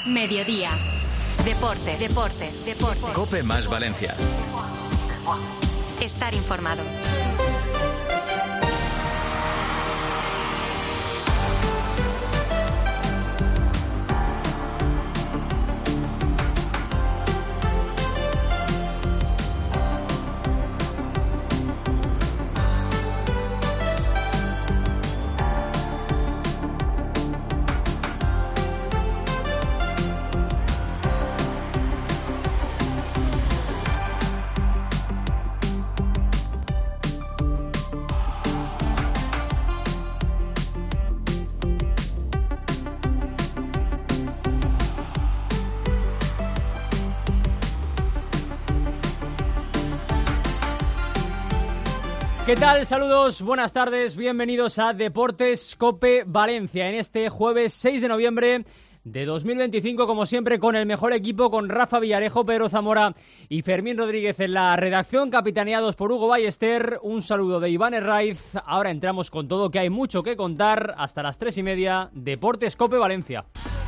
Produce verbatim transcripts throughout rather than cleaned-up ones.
Mediodía. Deportes. Deportes. Deportes. COPE más Valencia. Estar informado. ¿Qué tal? Saludos, buenas tardes, bienvenidos a Deportes COPE Valencia en este jueves seis de noviembre de dos mil veinticinco, como siempre con el mejor equipo, con Rafa Villarejo, Pedro Zamora y Fermín Rodríguez en la redacción, capitaneados por Hugo Ballester. Un saludo de Iván Herraiz. Ahora entramos con todo, que hay mucho que contar. Hasta las tres y media, Deportes COPE Valencia.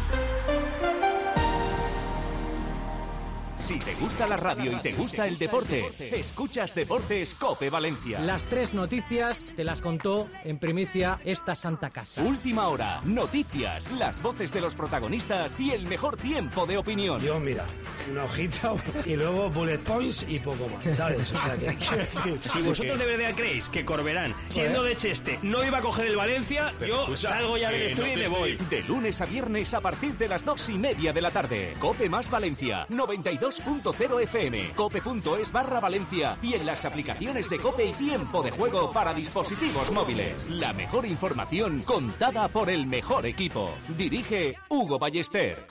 Si te gusta la radio y te gusta el deporte, escuchas Deportes COPE Valencia. Las tres noticias te las contó en primicia esta santa casa. Última hora, noticias, las voces de los protagonistas y el mejor tiempo de opinión. Yo, mira, una hojita y luego bullet points y poco más, ¿sabes? O sea, que hay que decir. Si vosotros de verdad creéis que Corberán, siendo de Cheste, no iba a coger el Valencia, yo escucha, salgo ya del estudio y me voy. De lunes a viernes a partir de las dos y media de la tarde. COPE más Valencia, noventa y dos punto cero F M, cope.es barra Valencia y en las aplicaciones de COPE y Tiempo de Juego para dispositivos móviles. La mejor información contada por el mejor equipo. Dirige Hugo Ballester.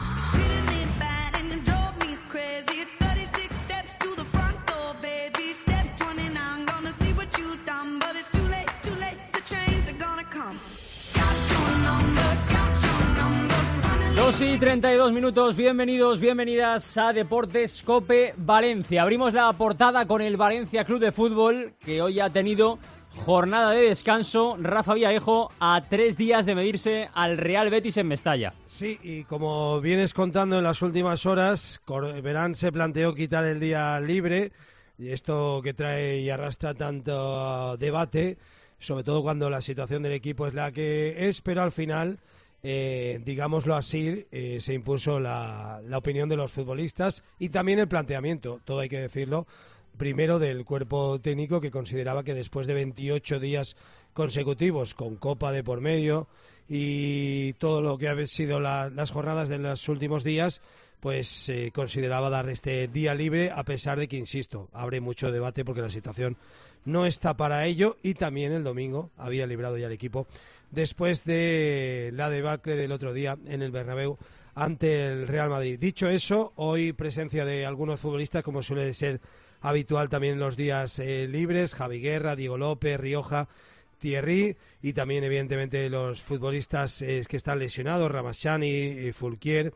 dos y treinta y dos minutos, bienvenidos, bienvenidas a Deportes COPE Valencia. Abrimos la portada con el Valencia Club de Fútbol, que hoy ha tenido jornada de descanso. Rafa Villarejo, a tres días de medirse al Real Betis en Mestalla. Sí, y como vienes contando en las últimas horas, Corberán se planteó quitar el día libre, y esto que trae y arrastra tanto debate, sobre todo cuando la situación del equipo es la que es, pero al final... Eh, digámoslo así, eh, se impuso la, la opinión de los futbolistas y también el planteamiento, todo hay que decirlo, primero del cuerpo técnico, que consideraba que después de veintiocho días consecutivos con Copa de por medio y todo lo que ha sido la, las jornadas de los últimos días, pues eh, consideraba dar este día libre, a pesar de que, insisto, abre mucho debate porque la situación no está para ello, y también el domingo había librado ya el equipo después de la debacle del otro día en el Bernabéu ante el Real Madrid. Dicho eso, hoy presencia de algunos futbolistas, como suele ser habitual también en los días eh, libres, Javi Guerra, Diego López, Rioja, Thierry, y también evidentemente los futbolistas eh, que están lesionados, Ramachani, eh, Fulquier,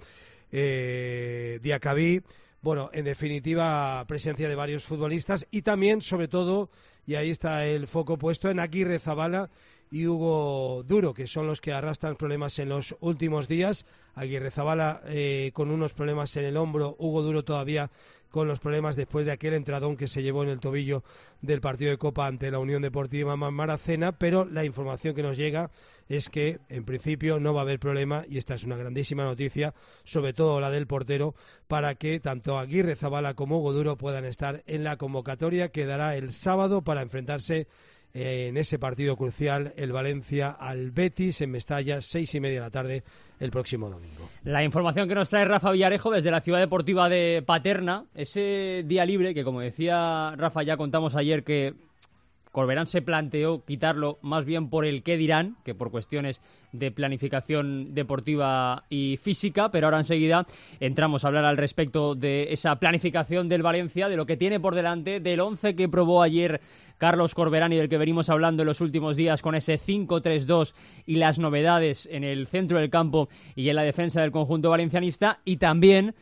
eh, Diacabí. Bueno, en definitiva, presencia de varios futbolistas y también, sobre todo, y ahí está el foco puesto en Aguirrezabala y Hugo Duro, que son los que arrastran problemas en los últimos días. Aguirrezabala eh, con unos problemas en el hombro, Hugo Duro todavía con los problemas después de aquel entradón que se llevó en el tobillo del partido de Copa ante la Unión Deportiva Maracena, pero la información que nos llega es que en principio no va a haber problema, y esta es una grandísima noticia, sobre todo la del portero, para que tanto Aguirrezabala como Hugo Duro puedan estar en la convocatoria que dará el sábado para enfrentarse en ese partido crucial, el Valencia al Betis en Mestalla, seis y media de la tarde el próximo domingo. La información que nos trae Rafa Villarejo desde la ciudad deportiva de Paterna, ese día libre que, como decía Rafa, ya contamos ayer que Corberán se planteó quitarlo más bien por el qué dirán, que por cuestiones de planificación deportiva y física, pero ahora enseguida entramos a hablar al respecto de esa planificación del Valencia, de lo que tiene por delante, del once que probó ayer Carlos Corberán y del que venimos hablando en los últimos días con ese cinco tres dos y las novedades en el centro del campo y en la defensa del conjunto valencianista, y también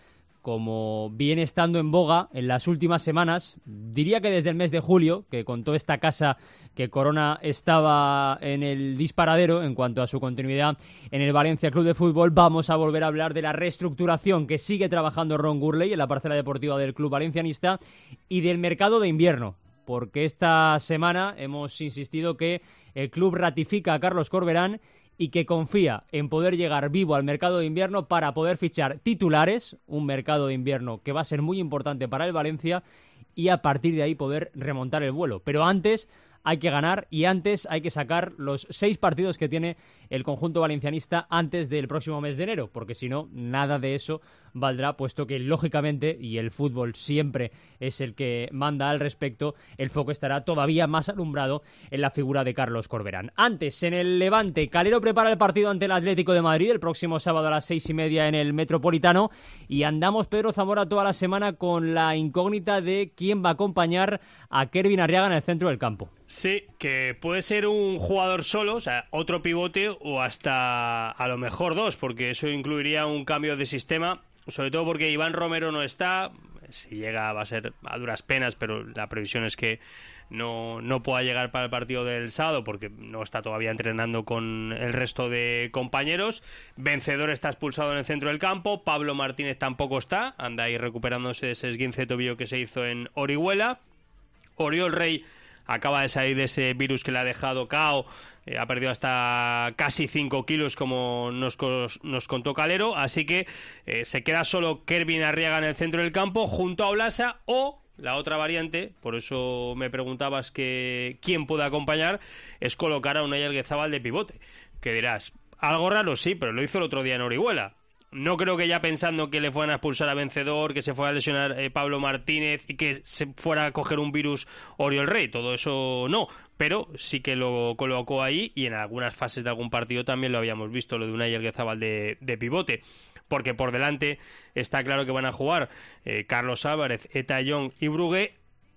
como viene estando en boga en las últimas semanas, diría que desde el mes de julio, que contó esta casa que Corona estaba en el disparadero en cuanto a su continuidad en el Valencia Club de Fútbol, vamos a volver a hablar de la reestructuración que sigue trabajando Ron Gurley en la parcela deportiva del club valencianista y del mercado de invierno, porque esta semana hemos insistido que el club ratifica a Carlos Corberán y que confía en poder llegar vivo al mercado de invierno para poder fichar titulares, un mercado de invierno que va a ser muy importante para el Valencia, y a partir de ahí poder remontar el vuelo. Pero antes hay que ganar y antes hay que sacar los seis partidos que tiene el conjunto valencianista antes del próximo mes de enero, porque si no, nada de eso valdrá, puesto que lógicamente, y el fútbol siempre es el que manda al respecto, el foco estará todavía más alumbrado en la figura de Carlos Corberán. Antes, en el Levante, Calero prepara el partido ante el Atlético de Madrid el próximo sábado a las seis y media en el Metropolitano, y andamos, Pedro Zamora, toda la semana con la incógnita de quién va a acompañar a Kervin Arriaga en el centro del campo. Sí, que puede ser un jugador solo, o sea, otro pivote o hasta a lo mejor dos, porque eso incluiría un cambio de sistema, sobre todo porque Iván Romero no está. Si llega va a ser a duras penas, pero la previsión es que no, no pueda llegar para el partido del sábado porque no está todavía entrenando con el resto de compañeros. Vencedor está expulsado en el centro del campo, Pablo Martínez tampoco está, anda ahí recuperándose ese esguince de tobillo que se hizo en Orihuela. Oriol Rey acaba de salir de ese virus que le ha dejado K O, eh, ha perdido hasta casi cinco kilos, como nos, nos contó Calero, así que eh, se queda solo Kervin Arriaga en el centro del campo, junto a Olasa, o la otra variante, por eso me preguntabas que quién puede acompañar, es colocar a Unai Alguezabal de pivote, que dirás, algo raro sí, pero lo hizo el otro día en Orihuela. No creo que ya pensando que le fueran a expulsar a Vencedor, que se fuera a lesionar eh, Pablo Martínez y que se fuera a coger un virus Oriol Rey, todo eso no, pero sí que lo colocó ahí y en algunas fases de algún partido también lo habíamos visto, lo de Unai Alguezabal de, de pivote, porque por delante está claro que van a jugar eh, Carlos Álvarez, Eta Young y Brugué,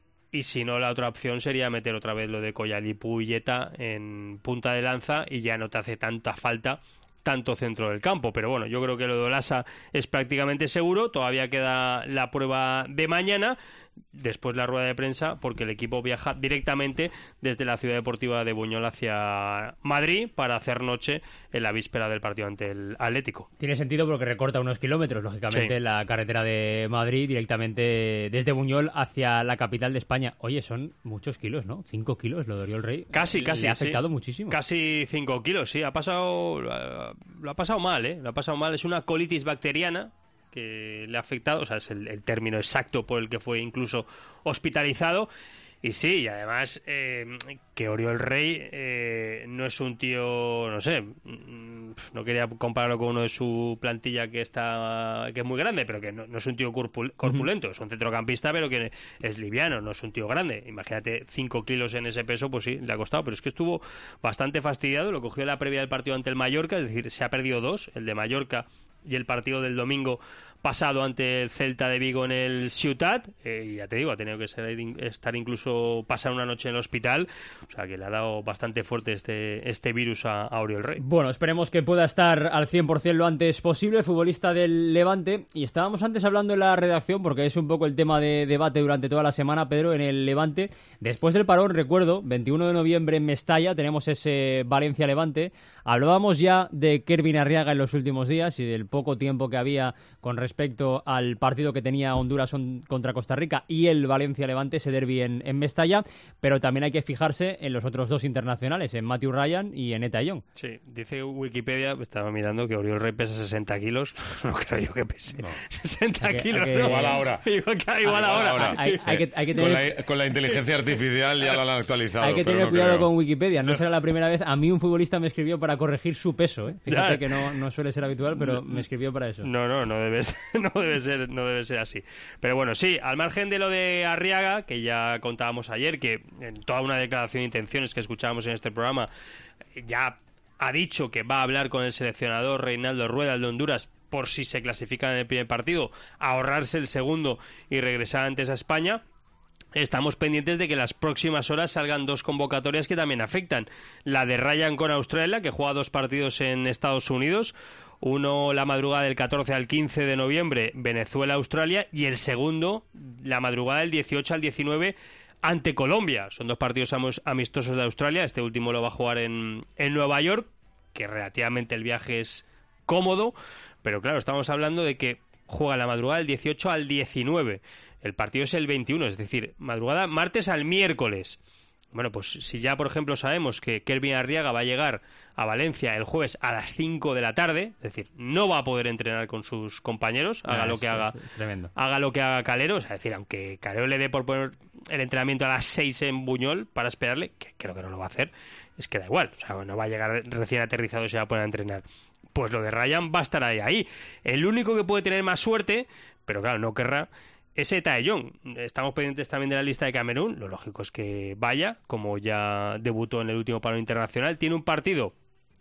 y si no la otra opción sería meter otra vez lo de Coyalipu y Eta en punta de lanza y ya no te hace tanta falta tanto centro del campo, pero bueno, yo creo que lo de Olasa es prácticamente seguro, todavía queda la prueba de mañana, después la rueda de prensa, porque el equipo viaja directamente desde la ciudad deportiva de Buñol hacia Madrid para hacer noche en la víspera del partido ante el Atlético. Tiene sentido porque recorta unos kilómetros, lógicamente, sí, la carretera de Madrid directamente desde Buñol hacia la capital de España. Oye, son muchos kilos, ¿no? Cinco kilos lo de Oriol Rey. Casi, casi. Le ha afectado sí. muchísimo. Casi cinco kilos, sí. Ha pasado, lo ha pasado mal, ¿eh? Lo ha pasado mal. Es una colitis bacteriana que le ha afectado, o sea, es el, el término exacto por el que fue incluso hospitalizado. Y sí, y además eh, que Oriol Rey eh, no es un tío, no sé, no quería compararlo con uno de su plantilla que está que es muy grande, pero que no, no es un tío corpul- corpulento, uh-huh. Es un centrocampista, pero que es liviano, no es un tío grande. Imagínate, cinco kilos en ese peso, pues sí, le ha costado, pero es que estuvo bastante fastidiado, lo cogió en la previa del partido ante el Mallorca, es decir, se ha perdido dos, el de Mallorca y el partido del domingo pasado ante el Celta de Vigo en el Ciutat, eh, y ya te digo, ha tenido que ser, estar incluso pasar una noche en el hospital, o sea que le ha dado bastante fuerte este, este virus a, a Oriol Rey. Bueno, esperemos que pueda estar al cien por ciento lo antes posible, futbolista del Levante, y estábamos antes hablando en la redacción, porque es un poco el tema de debate durante toda la semana, Pedro, en el Levante, después del parón, recuerdo, veintiuno de noviembre en Mestalla, tenemos ese Valencia-Levante, hablábamos ya de Kervin Arriaga en los últimos días y del poco tiempo que había con respecto al partido que tenía Honduras contra Costa Rica y el Valencia-Levante, ese derbi en, en Mestalla, pero también hay que fijarse en los otros dos internacionales, en Matthew Ryan y en Eta Young. Sí, dice Wikipedia, estaba mirando que Oriol Rey pesa sesenta kilos, no creo yo que pese no. sesenta hay que, kilos, hay que, ¿no? Igual ahora. Igual, igual, igual ahora. ahora. Hay, hay que, hay que tener... con, la, con la inteligencia artificial ya la han actualizado. Hay que tener no cuidado creo. con Wikipedia, no será la primera vez. A mí un futbolista me escribió para corregir su peso, ¿eh? Fíjate ya. que no, no suele ser habitual, pero me escribió para eso. No, no, no debe ser, no debe ser, no debe ser así. Pero bueno, sí, al margen de lo de Arriaga, que ya contábamos ayer, que en toda una declaración de intenciones que escuchábamos en este programa, ya ha dicho que va a hablar con el seleccionador Reinaldo Rueda, el de Honduras, por si se clasifica en el primer partido, ahorrarse el segundo y regresar antes a España. estamos pendientes de que las próximas horas salgan dos convocatorias que también afectan. La de Ryan con Australia, que juega dos partidos en Estados Unidos. Uno la madrugada del catorce al quince de noviembre, Venezuela-Australia. Y el segundo, la madrugada del dieciocho al diecinueve, ante Colombia. Son dos partidos amistosos de Australia. Este último lo va a jugar en, en Nueva York, que relativamente el viaje es cómodo. Pero claro, estamos hablando de que juega la madrugada del dieciocho al diecinueve. El partido es el veintiuno, es decir, madrugada martes al miércoles. Bueno, pues si ya, por ejemplo, sabemos que Kelvin Arriaga va a llegar a Valencia el jueves a las cinco de la tarde, es decir, no va a poder entrenar con sus compañeros, haga ah, lo que es, haga, es tremendo. haga lo que haga Calero, es decir, aunque Calero le dé por poner el entrenamiento a las seis en Buñol para esperarle, que creo que no lo va a hacer, es que da igual, o sea, no va a llegar recién aterrizado y se va a poner a entrenar. Pues lo de Ryan va a estar ahí, ahí. El único que puede tener más suerte, pero claro, no querrá, es Tae Young. Estamos pendientes también de la lista de Camerún. Lo lógico es que vaya, como ya debutó en el último paro internacional. Tiene un partido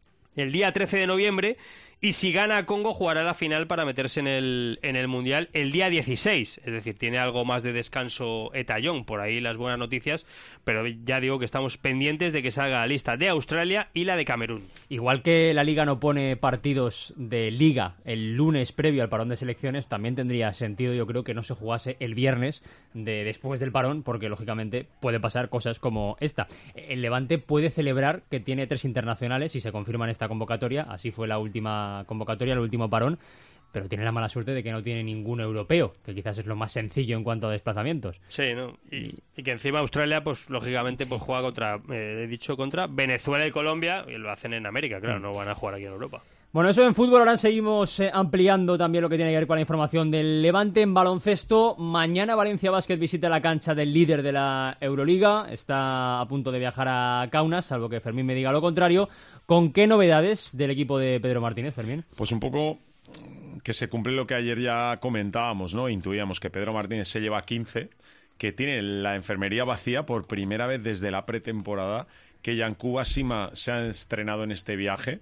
el día trece de noviembre y si gana a Congo jugará la final para meterse en el, en el Mundial el día dieciséis. Es decir, tiene algo más de descanso Tae Young. Por ahí las buenas noticias, pero ya digo que estamos pendientes de que salga la lista de Australia y la de Camerún. Igual que la Liga no pone partidos de Liga el lunes previo al parón de selecciones, también tendría sentido, yo creo, que no se jugase el viernes de después del parón, porque lógicamente puede pasar cosas como esta. El Levante puede celebrar que tiene tres internacionales y se confirma en esta convocatoria. Así fue la última convocatoria, el último parón, pero tiene la mala suerte de que no tiene ningún europeo, que quizás es lo más sencillo en cuanto a desplazamientos. Sí, ¿no? Y, y que encima Australia, pues lógicamente, pues juega contra, eh, he dicho, contra Venezuela y Colombia, y lo hacen en América, claro, no van a jugar aquí en Europa. Bueno, eso en fútbol. Ahora seguimos eh, ampliando también lo que tiene que ver con la información del Levante. En baloncesto, mañana Valencia Basket visita la cancha del líder de la Euroliga. Está a punto de viajar a Kaunas, salvo que Fermín me diga lo contrario. ¿Con qué novedades del equipo de Pedro Martínez, Fermín? Pues un poco que se cumple lo que ayer ya comentábamos, ¿no? Intuíamos que Pedro Martínez se lleva quince, que tiene la enfermería vacía por primera vez desde la pretemporada, que Yankuba Sima se ha estrenado en este viaje,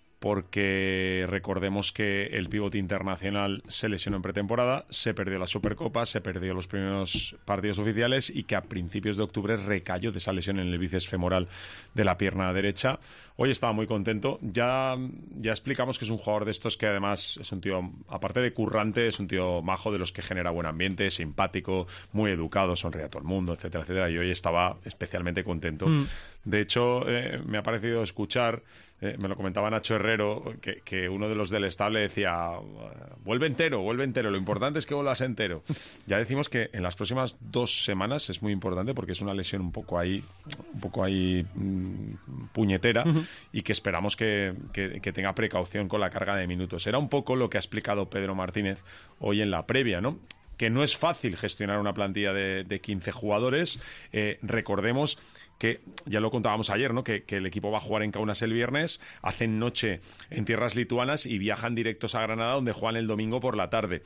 porque recordemos que el pivote internacional se lesionó en pretemporada, se perdió la Supercopa, se perdió los primeros partidos oficiales y que a principios de octubre recayó de esa lesión en el bíceps femoral de la pierna derecha. Hoy estaba muy contento. Ya, ya explicamos que es un jugador de estos que además es un tío, aparte de currante, es un tío majo, de los que genera buen ambiente, simpático, muy educado, sonríe a todo el mundo, etcétera, etcétera. Y hoy estaba especialmente contento. Mm. De hecho, eh, me ha parecido escuchar, eh, me lo comentaba Nacho Herrero, que, que uno de los del estable decía, vuelve entero, vuelve entero, lo importante es que vuelvas entero. Ya decimos que en las próximas dos semanas es muy importante porque es una lesión un poco ahí, un poco ahí mmm, puñetera, uh-huh. y que esperamos que, que, que tenga precaución con la carga de minutos. Era un poco lo que ha explicado Pedro Martínez hoy en la previa, ¿no? Que no es fácil gestionar una plantilla de, de quince jugadores. Eh, recordemos que, ya lo contábamos ayer, ¿no? Que, que el equipo va a jugar en Kaunas el viernes, hacen noche en tierras lituanas y viajan directos a Granada, donde juegan el domingo por la tarde.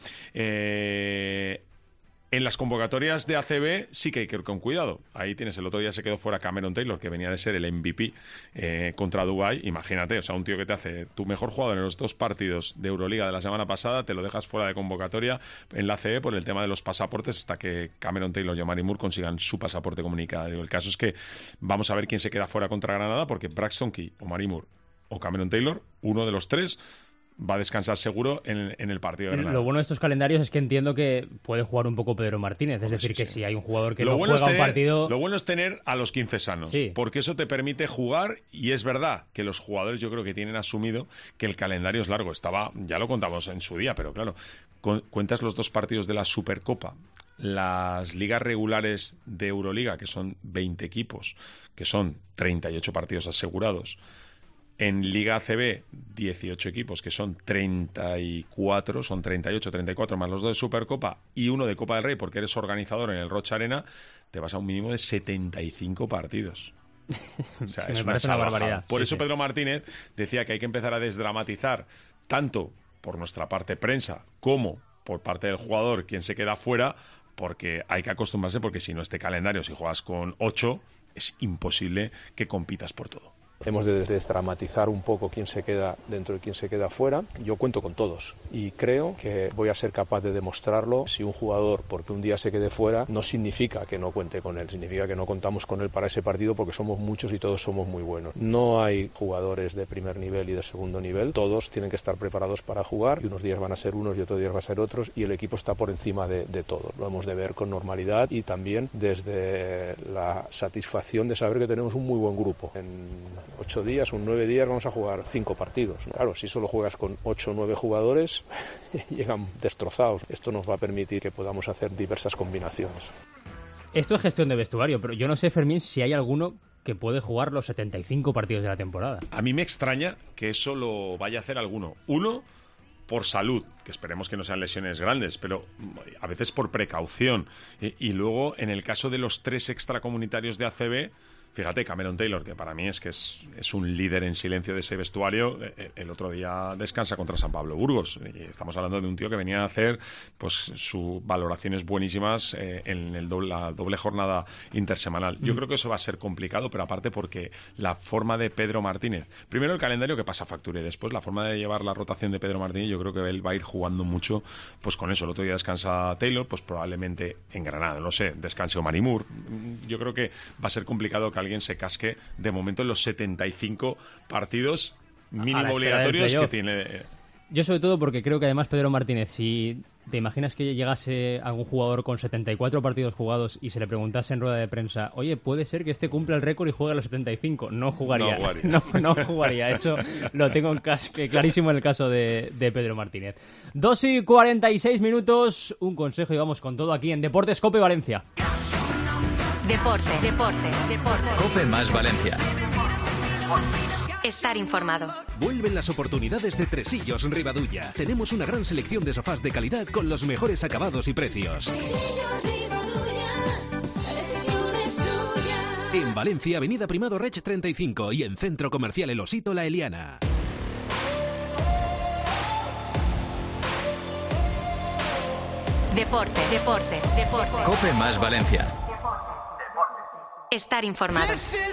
Eh... En las convocatorias de A C B sí que hay que ir con cuidado. Ahí tienes, el otro día se quedó fuera Cameron Taylor, que venía de ser el M V P eh, contra Dubái. Imagínate, o sea, un tío que te hace tu mejor jugador en los dos partidos de Euroliga de la semana pasada, te lo dejas fuera de convocatoria en la A C B por el tema de los pasaportes hasta que Cameron Taylor y Omari Moore consigan su pasaporte comunitario. El caso es que vamos a ver quién se queda fuera contra Granada, porque Braxton Key, Omari Moore o Cameron Taylor, uno de los tres va a descansar seguro en, en el partido de Granada. Lo bueno de estos calendarios es que entiendo que puede jugar un poco Pedro Martínez. Es decir, sí, que sí. Si hay un jugador que lo no bueno juega tener, un partido... Lo bueno es tener a los quince sanos, sí. Porque eso te permite jugar, y es verdad que los jugadores yo creo que tienen asumido que el calendario es largo. Estaba, ya lo contamos en su día, pero claro, cu- cuentas los dos partidos de la Supercopa, las ligas regulares de Euroliga, que son veinte equipos, que son treinta y ocho partidos asegurados. En Liga A C B, dieciocho equipos, que son treinta y cuatro, son treinta y ocho, treinta y cuatro más los dos de Supercopa y uno de Copa del Rey, porque eres organizador en el Rocha Arena, te vas a un mínimo de setenta y cinco partidos. O sea, sí, es me una parece una barbaridad. Por sí, eso sí. Pedro Martínez decía que hay que empezar a desdramatizar, tanto por nuestra parte prensa como por parte del jugador, quien se queda fuera, porque hay que acostumbrarse, porque si no, este calendario, si juegas con ocho, es imposible que compitas por todo. Hemos de desdramatizar un poco quién se queda dentro y quién se queda fuera. Yo cuento con todos y creo que voy a ser capaz de demostrarlo. Si un jugador, porque un día se quede fuera, no significa que no cuente con él, significa que no contamos con él para ese partido porque somos muchos y todos somos muy buenos. No hay jugadores de primer nivel y de segundo nivel, todos tienen que estar preparados para jugar y unos días van a ser unos y otros días van a ser otros y el equipo está por encima de, de todo. Lo hemos de ver con normalidad y también desde la satisfacción de saber que tenemos un muy buen grupo. En ocho días, un nueve días vamos a jugar cinco partidos. Claro, si solo juegas con ocho o nueve jugadores, llegan destrozados. Esto nos va a permitir que podamos hacer diversas combinaciones. Esto es gestión de vestuario, pero yo no sé, Fermín, si hay alguno que puede jugar los setenta y cinco partidos de la temporada. A mí me extraña que eso lo vaya a hacer alguno. Uno, por salud, que esperemos que no sean lesiones grandes, pero a veces por precaución. Y, y luego, en el caso de los tres extracomunitarios de A C B, fíjate, Cameron Taylor, que para mí es que es, es un líder en silencio de ese vestuario, el otro día descansa contra San Pablo Burgos. Y estamos hablando de un tío que venía a hacer pues sus valoraciones buenísimas eh, en el doble, la doble jornada intersemanal. Yo mm. creo que eso va a ser complicado, pero aparte porque la forma de Pedro Martínez, primero el calendario que pasa factura y después la forma de llevar la rotación de Pedro Martínez, yo creo que él va a ir jugando mucho pues con eso. El otro día descansa Taylor, pues probablemente en Granada, no sé, descanse Omar Moore. Yo creo que va a ser complicado que alguien se casque de momento en los setenta y cinco partidos mínimo obligatorios que tiene. Yo sobre todo porque creo que además Pedro Martínez, si te imaginas que llegase algún jugador con setenta y cuatro partidos jugados y se le preguntase en rueda de prensa, oye, puede ser que este cumpla el récord y juegue a los setenta y cinco, no jugaría. No jugaría. No, no jugaría. Eso lo tengo en cas- clarísimo en el caso de, de Pedro Martínez. dos y cuarenta y seis minutos, un consejo y vamos con todo aquí en Deportes COPE Valencia. Deportes, deportes, deportes. COPE más Valencia. Estar informado. Vuelven las oportunidades de Tresillos Ribadulla. Tenemos una gran selección de sofás de calidad con los mejores acabados y precios. En Valencia, Avenida Primado Reig treinta y cinco y en Centro Comercial El Osito La Eliana. Deportes, deportes, deportes. COPE más Valencia. Estar informado.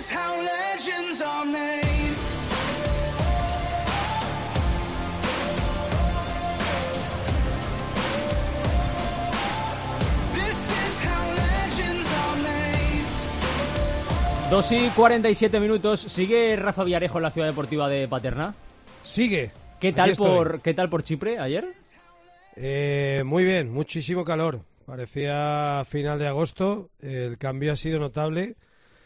dos y cuarenta y siete minutos. ¿Sigue Rafa Villarejo en la Ciudad Deportiva de Paterna? Sigue. ¿Qué tal por qué tal por Chipre ayer? Eh, muy bien, muchísimo calor. Parecía final de agosto. El cambio ha sido notable.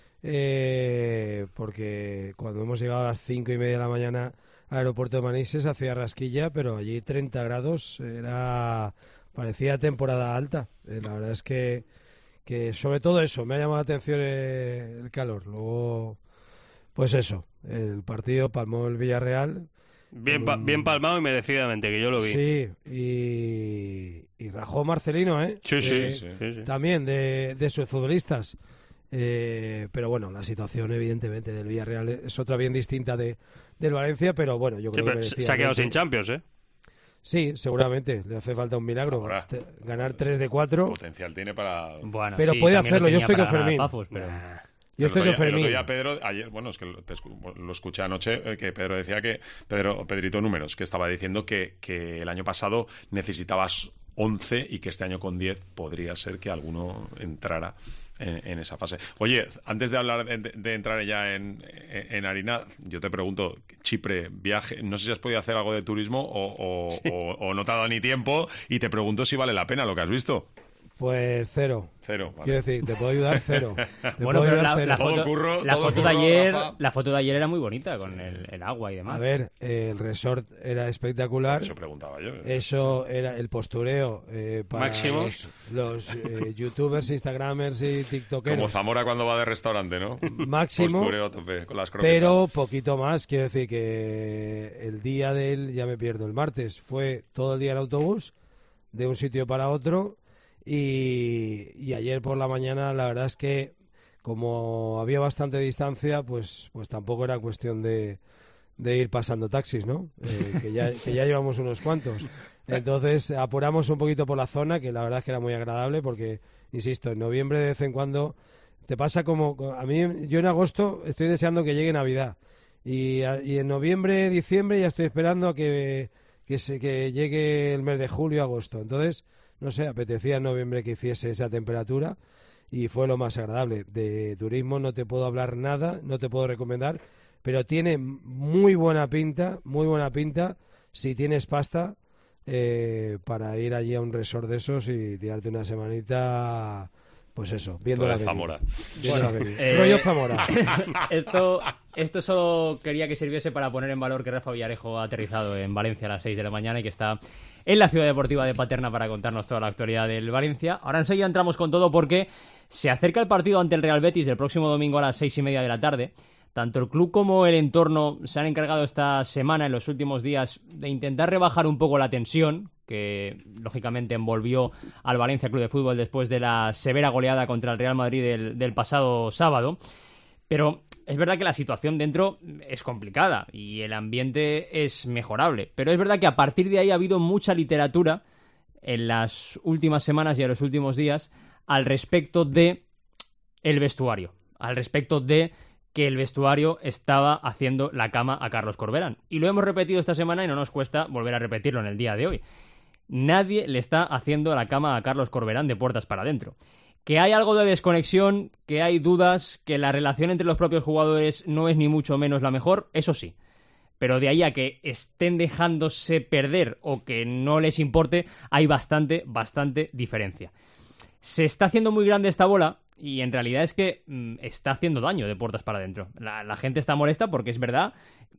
Eh, porque cuando hemos llegado a las cinco y media de la mañana al aeropuerto de Manises hacía rasquilla, pero allí treinta grados, era parecía temporada alta. Eh, la verdad es que, que sobre todo eso, me ha llamado la atención el, el calor. Luego, pues eso, el partido palmó el Villarreal. Bien, pa- bien palmado y merecidamente, que yo lo vi. Sí, y, y rajó Marcelino, ¿eh? Sí, sí, eh, sí, sí, sí. También de, de sus futbolistas. Eh, pero bueno, la situación evidentemente del Villarreal es otra bien distinta de del Valencia, pero bueno, yo creo sí, que pero se ha quedado sin Champions, ¿eh? Sí, seguramente, le hace falta un milagro. Te, ganar tres de cuatro. Potencial tiene para... Bueno, pero sí, puede hacerlo, yo estoy con Fermín. Pafos, pero... Yo estoy con Fermín. El otro día Pedro, ayer, bueno, es que lo, te, lo escuché anoche, eh, que Pedro decía que, Pedro, Pedrito Números, que estaba diciendo que, que el año pasado necesitabas once y que este año con diez podría ser que alguno entrara en, en esa fase. Oye, antes de hablar de, de entrar ya en, en, en harina, yo te pregunto, Chipre, viaje, no sé si has podido hacer algo de turismo o, o, sí. o, o no te ha dado ni tiempo y te pregunto si vale la pena lo que has visto. Pues cero. Cero, vale. Quiero decir, te puedo ayudar cero. Te bueno, puedo pero ayudar la, cero. la foto, curro, la, foto curro, de ayer, Rafa. la foto de ayer era muy bonita, con el, el agua y demás. A ver, eh, el resort era espectacular. Eso preguntaba yo. Eso era el postureo eh, para Máximo. los, los eh, youtubers, instagramers y tiktokeros. Como Zamora cuando va de restaurante, ¿no? Máximo. Postureo a tope, con las croquetas. Pero poquito más. Quiero decir que el día del, ya me pierdo, el martes, fue todo el día en autobús, de un sitio para otro. Y, y ayer por la mañana la verdad es que como había bastante distancia, pues pues tampoco era cuestión de, de ir pasando taxis, ¿no? Eh, que, ya, que ya llevamos unos cuantos. Entonces apuramos un poquito por la zona, que la verdad es que era muy agradable porque, insisto, en noviembre de vez en cuando te pasa como... A mí, yo en agosto estoy deseando que llegue Navidad. Y, a, y en noviembre, diciembre ya estoy esperando a que, que, se, que llegue el mes de julio, agosto. Entonces, no sé, apetecía en noviembre que hiciese esa temperatura y fue lo más agradable. De turismo no te puedo hablar nada, no te puedo recomendar, pero tiene muy buena pinta, muy buena pinta si tienes pasta eh, para ir allí a un resort de esos y tirarte una semanita, pues eso, viendo la Zamora. Bueno, eh, rollo Zamora. esto, esto solo quería que sirviese para poner en valor que Rafa Villarejo ha aterrizado en Valencia a las seis de la mañana y que está en la Ciudad Deportiva de Paterna para contarnos toda la actualidad del Valencia. Ahora enseguida entramos con todo porque se acerca el partido ante el Real Betis del próximo domingo a las seis y media de la tarde. Tanto el club como el entorno se han encargado esta semana, en los últimos días, de intentar rebajar un poco la tensión que, lógicamente, envolvió al Valencia Club de Fútbol después de la severa goleada contra el Real Madrid del, del pasado sábado. Pero es verdad que la situación dentro es complicada y el ambiente es mejorable. Pero es verdad que a partir de ahí ha habido mucha literatura en las últimas semanas y en los últimos días al respecto de el vestuario, al respecto de que el vestuario estaba haciendo la cama a Carlos Corberán. Y lo hemos repetido esta semana y no nos cuesta volver a repetirlo en el día de hoy. Nadie le está haciendo la cama a Carlos Corberán de puertas para adentro. Que hay algo de desconexión, que hay dudas, que la relación entre los propios jugadores no es ni mucho menos la mejor, eso sí. Pero de ahí a que estén dejándose perder o que no les importe, hay bastante, bastante diferencia. Se está haciendo muy grande esta bola y en realidad es que mmm, está haciendo daño de puertas para adentro. La, la gente está molesta porque es verdad,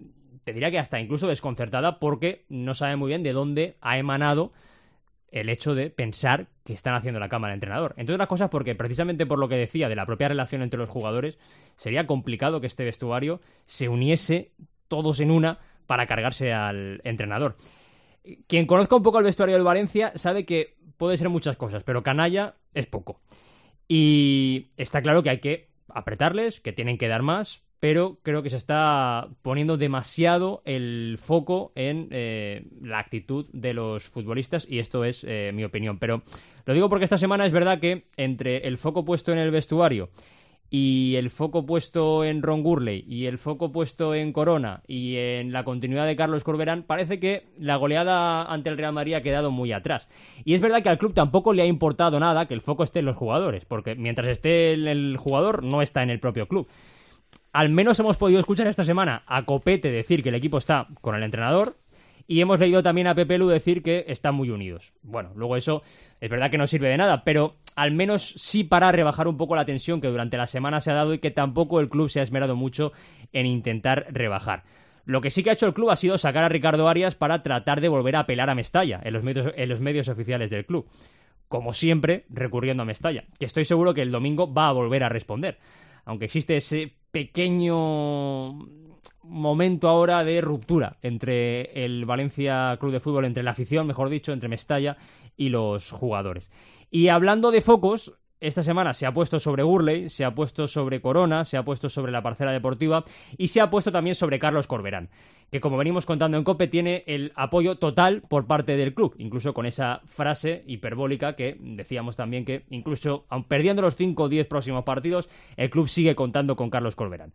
te diría que hasta incluso desconcertada porque no sabe muy bien de dónde ha emanado el hecho de pensar que están haciendo la cama al entrenador. Entre otras cosas porque precisamente por lo que decía de la propia relación entre los jugadores, sería complicado que este vestuario se uniese todos en una para cargarse al entrenador. Quien conozca un poco el vestuario del Valencia sabe que puede ser muchas cosas, pero canalla es poco. Y está claro que hay que apretarles, que tienen que dar más, pero creo que se está poniendo demasiado el foco en eh, la actitud de los futbolistas y esto es eh, mi opinión. Pero lo digo porque esta semana es verdad que entre el foco puesto en el vestuario y el foco puesto en Ron Gurley y el foco puesto en Corona y en la continuidad de Carlos Corberán, parece que la goleada ante el Real Madrid ha quedado muy atrás. Y es verdad que al club tampoco le ha importado nada que el foco esté en los jugadores, porque mientras esté en el jugador no está en el propio club. Al menos hemos podido escuchar esta semana a Copete decir que el equipo está con el entrenador y hemos leído también a Pepe Lu decir que están muy unidos. Bueno, luego eso es verdad que no sirve de nada, pero al menos sí para rebajar un poco la tensión que durante la semana se ha dado y que tampoco el club se ha esmerado mucho en intentar rebajar. Lo que sí que ha hecho el club ha sido sacar a Ricardo Arias para tratar de volver a apelar a Mestalla en los medios, en los medios oficiales del club. Como siempre, recurriendo a Mestalla, que estoy seguro que el domingo va a volver a responder. Aunque existe ese pequeño momento ahora de ruptura entre el Valencia Club de Fútbol, entre la afición, mejor dicho, entre Mestalla y los jugadores. Y hablando de focos, esta semana se ha puesto sobre Gurley, se ha puesto sobre Corona, se ha puesto sobre la parcela deportiva y se ha puesto también sobre Carlos Corberán, que como venimos contando en COPE tiene el apoyo total por parte del club, incluso con esa frase hiperbólica que decíamos también que incluso aun perdiendo los cinco o diez próximos partidos, el club sigue contando con Carlos Corberán.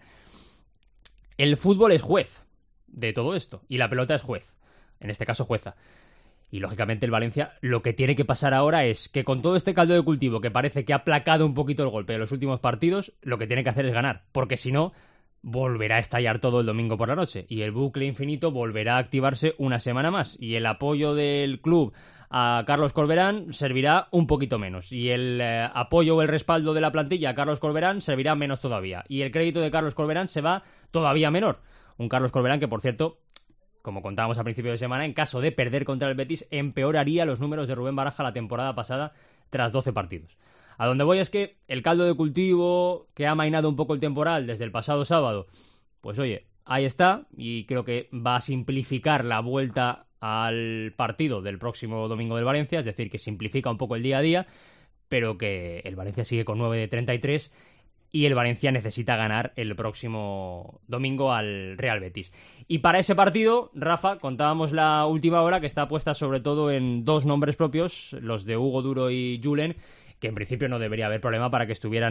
El fútbol es juez de todo esto y la pelota es juez, en este caso jueza. Y lógicamente el Valencia lo que tiene que pasar ahora es que con todo este caldo de cultivo que parece que ha aplacado un poquito el golpe de los últimos partidos, lo que tiene que hacer es ganar, porque si no volverá a estallar todo el domingo por la noche y el bucle infinito volverá a activarse una semana más y el apoyo del club a Carlos Corberán servirá un poquito menos y el eh, apoyo o el respaldo de la plantilla a Carlos Corberán servirá menos todavía y el crédito de Carlos Corberán se va todavía menor. Un Carlos Corberán que, por cierto, como contábamos a principio de semana, en caso de perder contra el Betis, empeoraría los números de Rubén Baraja la temporada pasada tras doce partidos. A donde voy es que el caldo de cultivo que ha amainado un poco el temporal desde el pasado sábado, pues oye, ahí está, y creo que va a simplificar la vuelta al partido del próximo domingo del Valencia, es decir, que simplifica un poco el día a día, pero que el Valencia sigue con nueve de treinta y tres y el Valencia necesita ganar el próximo domingo al Real Betis. Y para ese partido, Rafa, contábamos la última hora que está puesta sobre todo en dos nombres propios, los de Hugo Duro y Julen, que en principio no debería haber problema para que estuvieran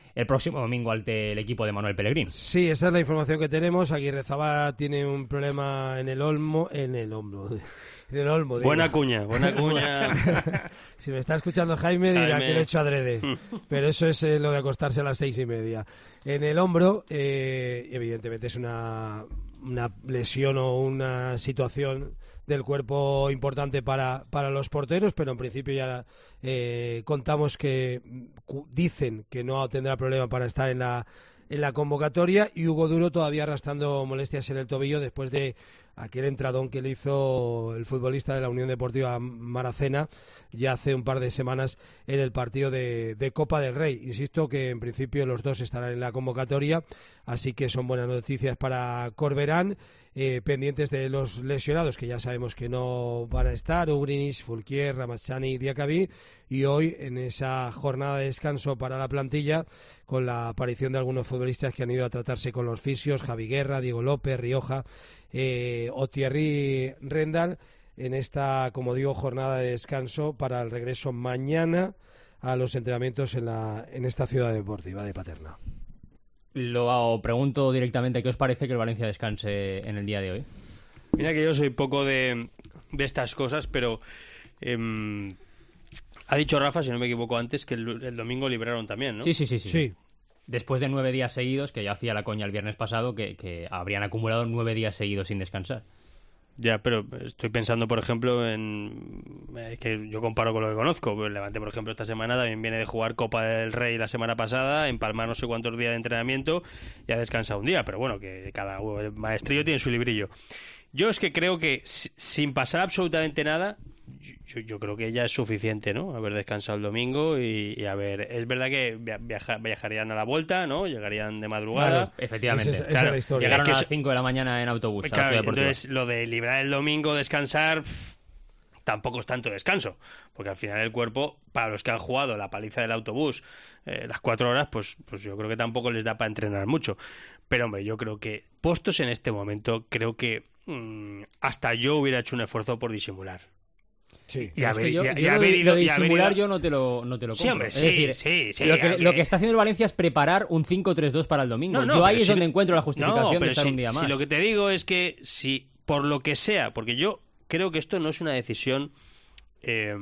el próximo domingo ante el equipo de Manuel Pellegrini. Sí, esa es la información que tenemos. Aguirrezabala tiene un problema en el olmo, en el hombro. En el olmo, digo. Buena cuña, buena cuña. Si me está escuchando Jaime, dirá Jaime. que lo he hecho adrede. Pero eso es eh, lo de acostarse a las seis y media. En el hombro, eh, evidentemente es una, una lesión o una situación del cuerpo importante para, para los porteros, pero en principio ya eh, contamos que cu- dicen que no tendrá problema para estar en la en la convocatoria, y Hugo Duro todavía arrastrando molestias en el tobillo después de aquel entradón que le hizo el futbolista de la Unión Deportiva Maracena ya hace un par de semanas en el partido de, de Copa del Rey. Insisto que en principio los dos estarán en la convocatoria, así que son buenas noticias para Corberán. Eh, pendientes de los lesionados, que ya sabemos que no van a estar: Ugrinis, Fulquier, Ramazani y Diacabí, y hoy en esa jornada de descanso para la plantilla, con la aparición de algunos futbolistas que han ido a tratarse con los fisios, Javi Guerra, Diego López, Rioja eh, o Thierry Rendal, en esta, como digo, jornada de descanso para el regreso mañana a los entrenamientos en, la, en esta ciudad deportiva de Paterna. Lo pregunto directamente, ¿qué os parece que el Valencia descanse en el día de hoy? Mira que yo soy poco de, de estas cosas, pero eh, ha dicho Rafa, si no me equivoco antes, que el, el domingo libraron también, ¿no? Sí, sí, sí, sí. Sí. Después de nueve días seguidos, que ya hacía la coña el viernes pasado, que, que habrían acumulado nueve días seguidos sin descansar. Ya, pero estoy pensando, por ejemplo, en... Es que yo comparo con lo que conozco. El Levante, por ejemplo, esta semana también viene de jugar Copa del Rey la semana pasada, empalmar no sé cuántos días de entrenamiento y ha descansado un día. Pero bueno, que cada maestrillo tiene su librillo. Yo es que creo que si- sin pasar absolutamente nada, yo, yo creo que ya es suficiente, ¿no? Haber descansado el domingo y, y haber... Es verdad que via- viaja- viajarían a la vuelta, ¿no? Llegarían de madrugada. Claro. Efectivamente. Esa es- esa Claro, es la historia. Llegaron que a es- las cinco de la mañana en autobús a la Claro, Ciudad Deportiva. entonces lo de librar el domingo, descansar, pff, tampoco es tanto descanso, porque al final el cuerpo, para los que han jugado la paliza del autobús, eh, las cuatro horas, pues, pues yo creo que tampoco les da para entrenar mucho. Pero hombre, yo creo que, puestos en este momento, creo que mmm, hasta yo hubiera hecho un esfuerzo por disimular. Sí. Y Es haber, que yo, y- yo y lo haber de, ido- lo de y haber disimular ido- yo no te lo, no te lo compro. Sí, hombre, es sí, decir, sí, sí, lo, que, aunque- lo que está haciendo el Valencia es preparar un cinco tres dos para el domingo. No, no, yo ahí pero es si donde no- encuentro la justificación No, de pero estar si, un día más. si lo que te digo es que si por lo que sea, porque yo creo que esto no es una decisión eh,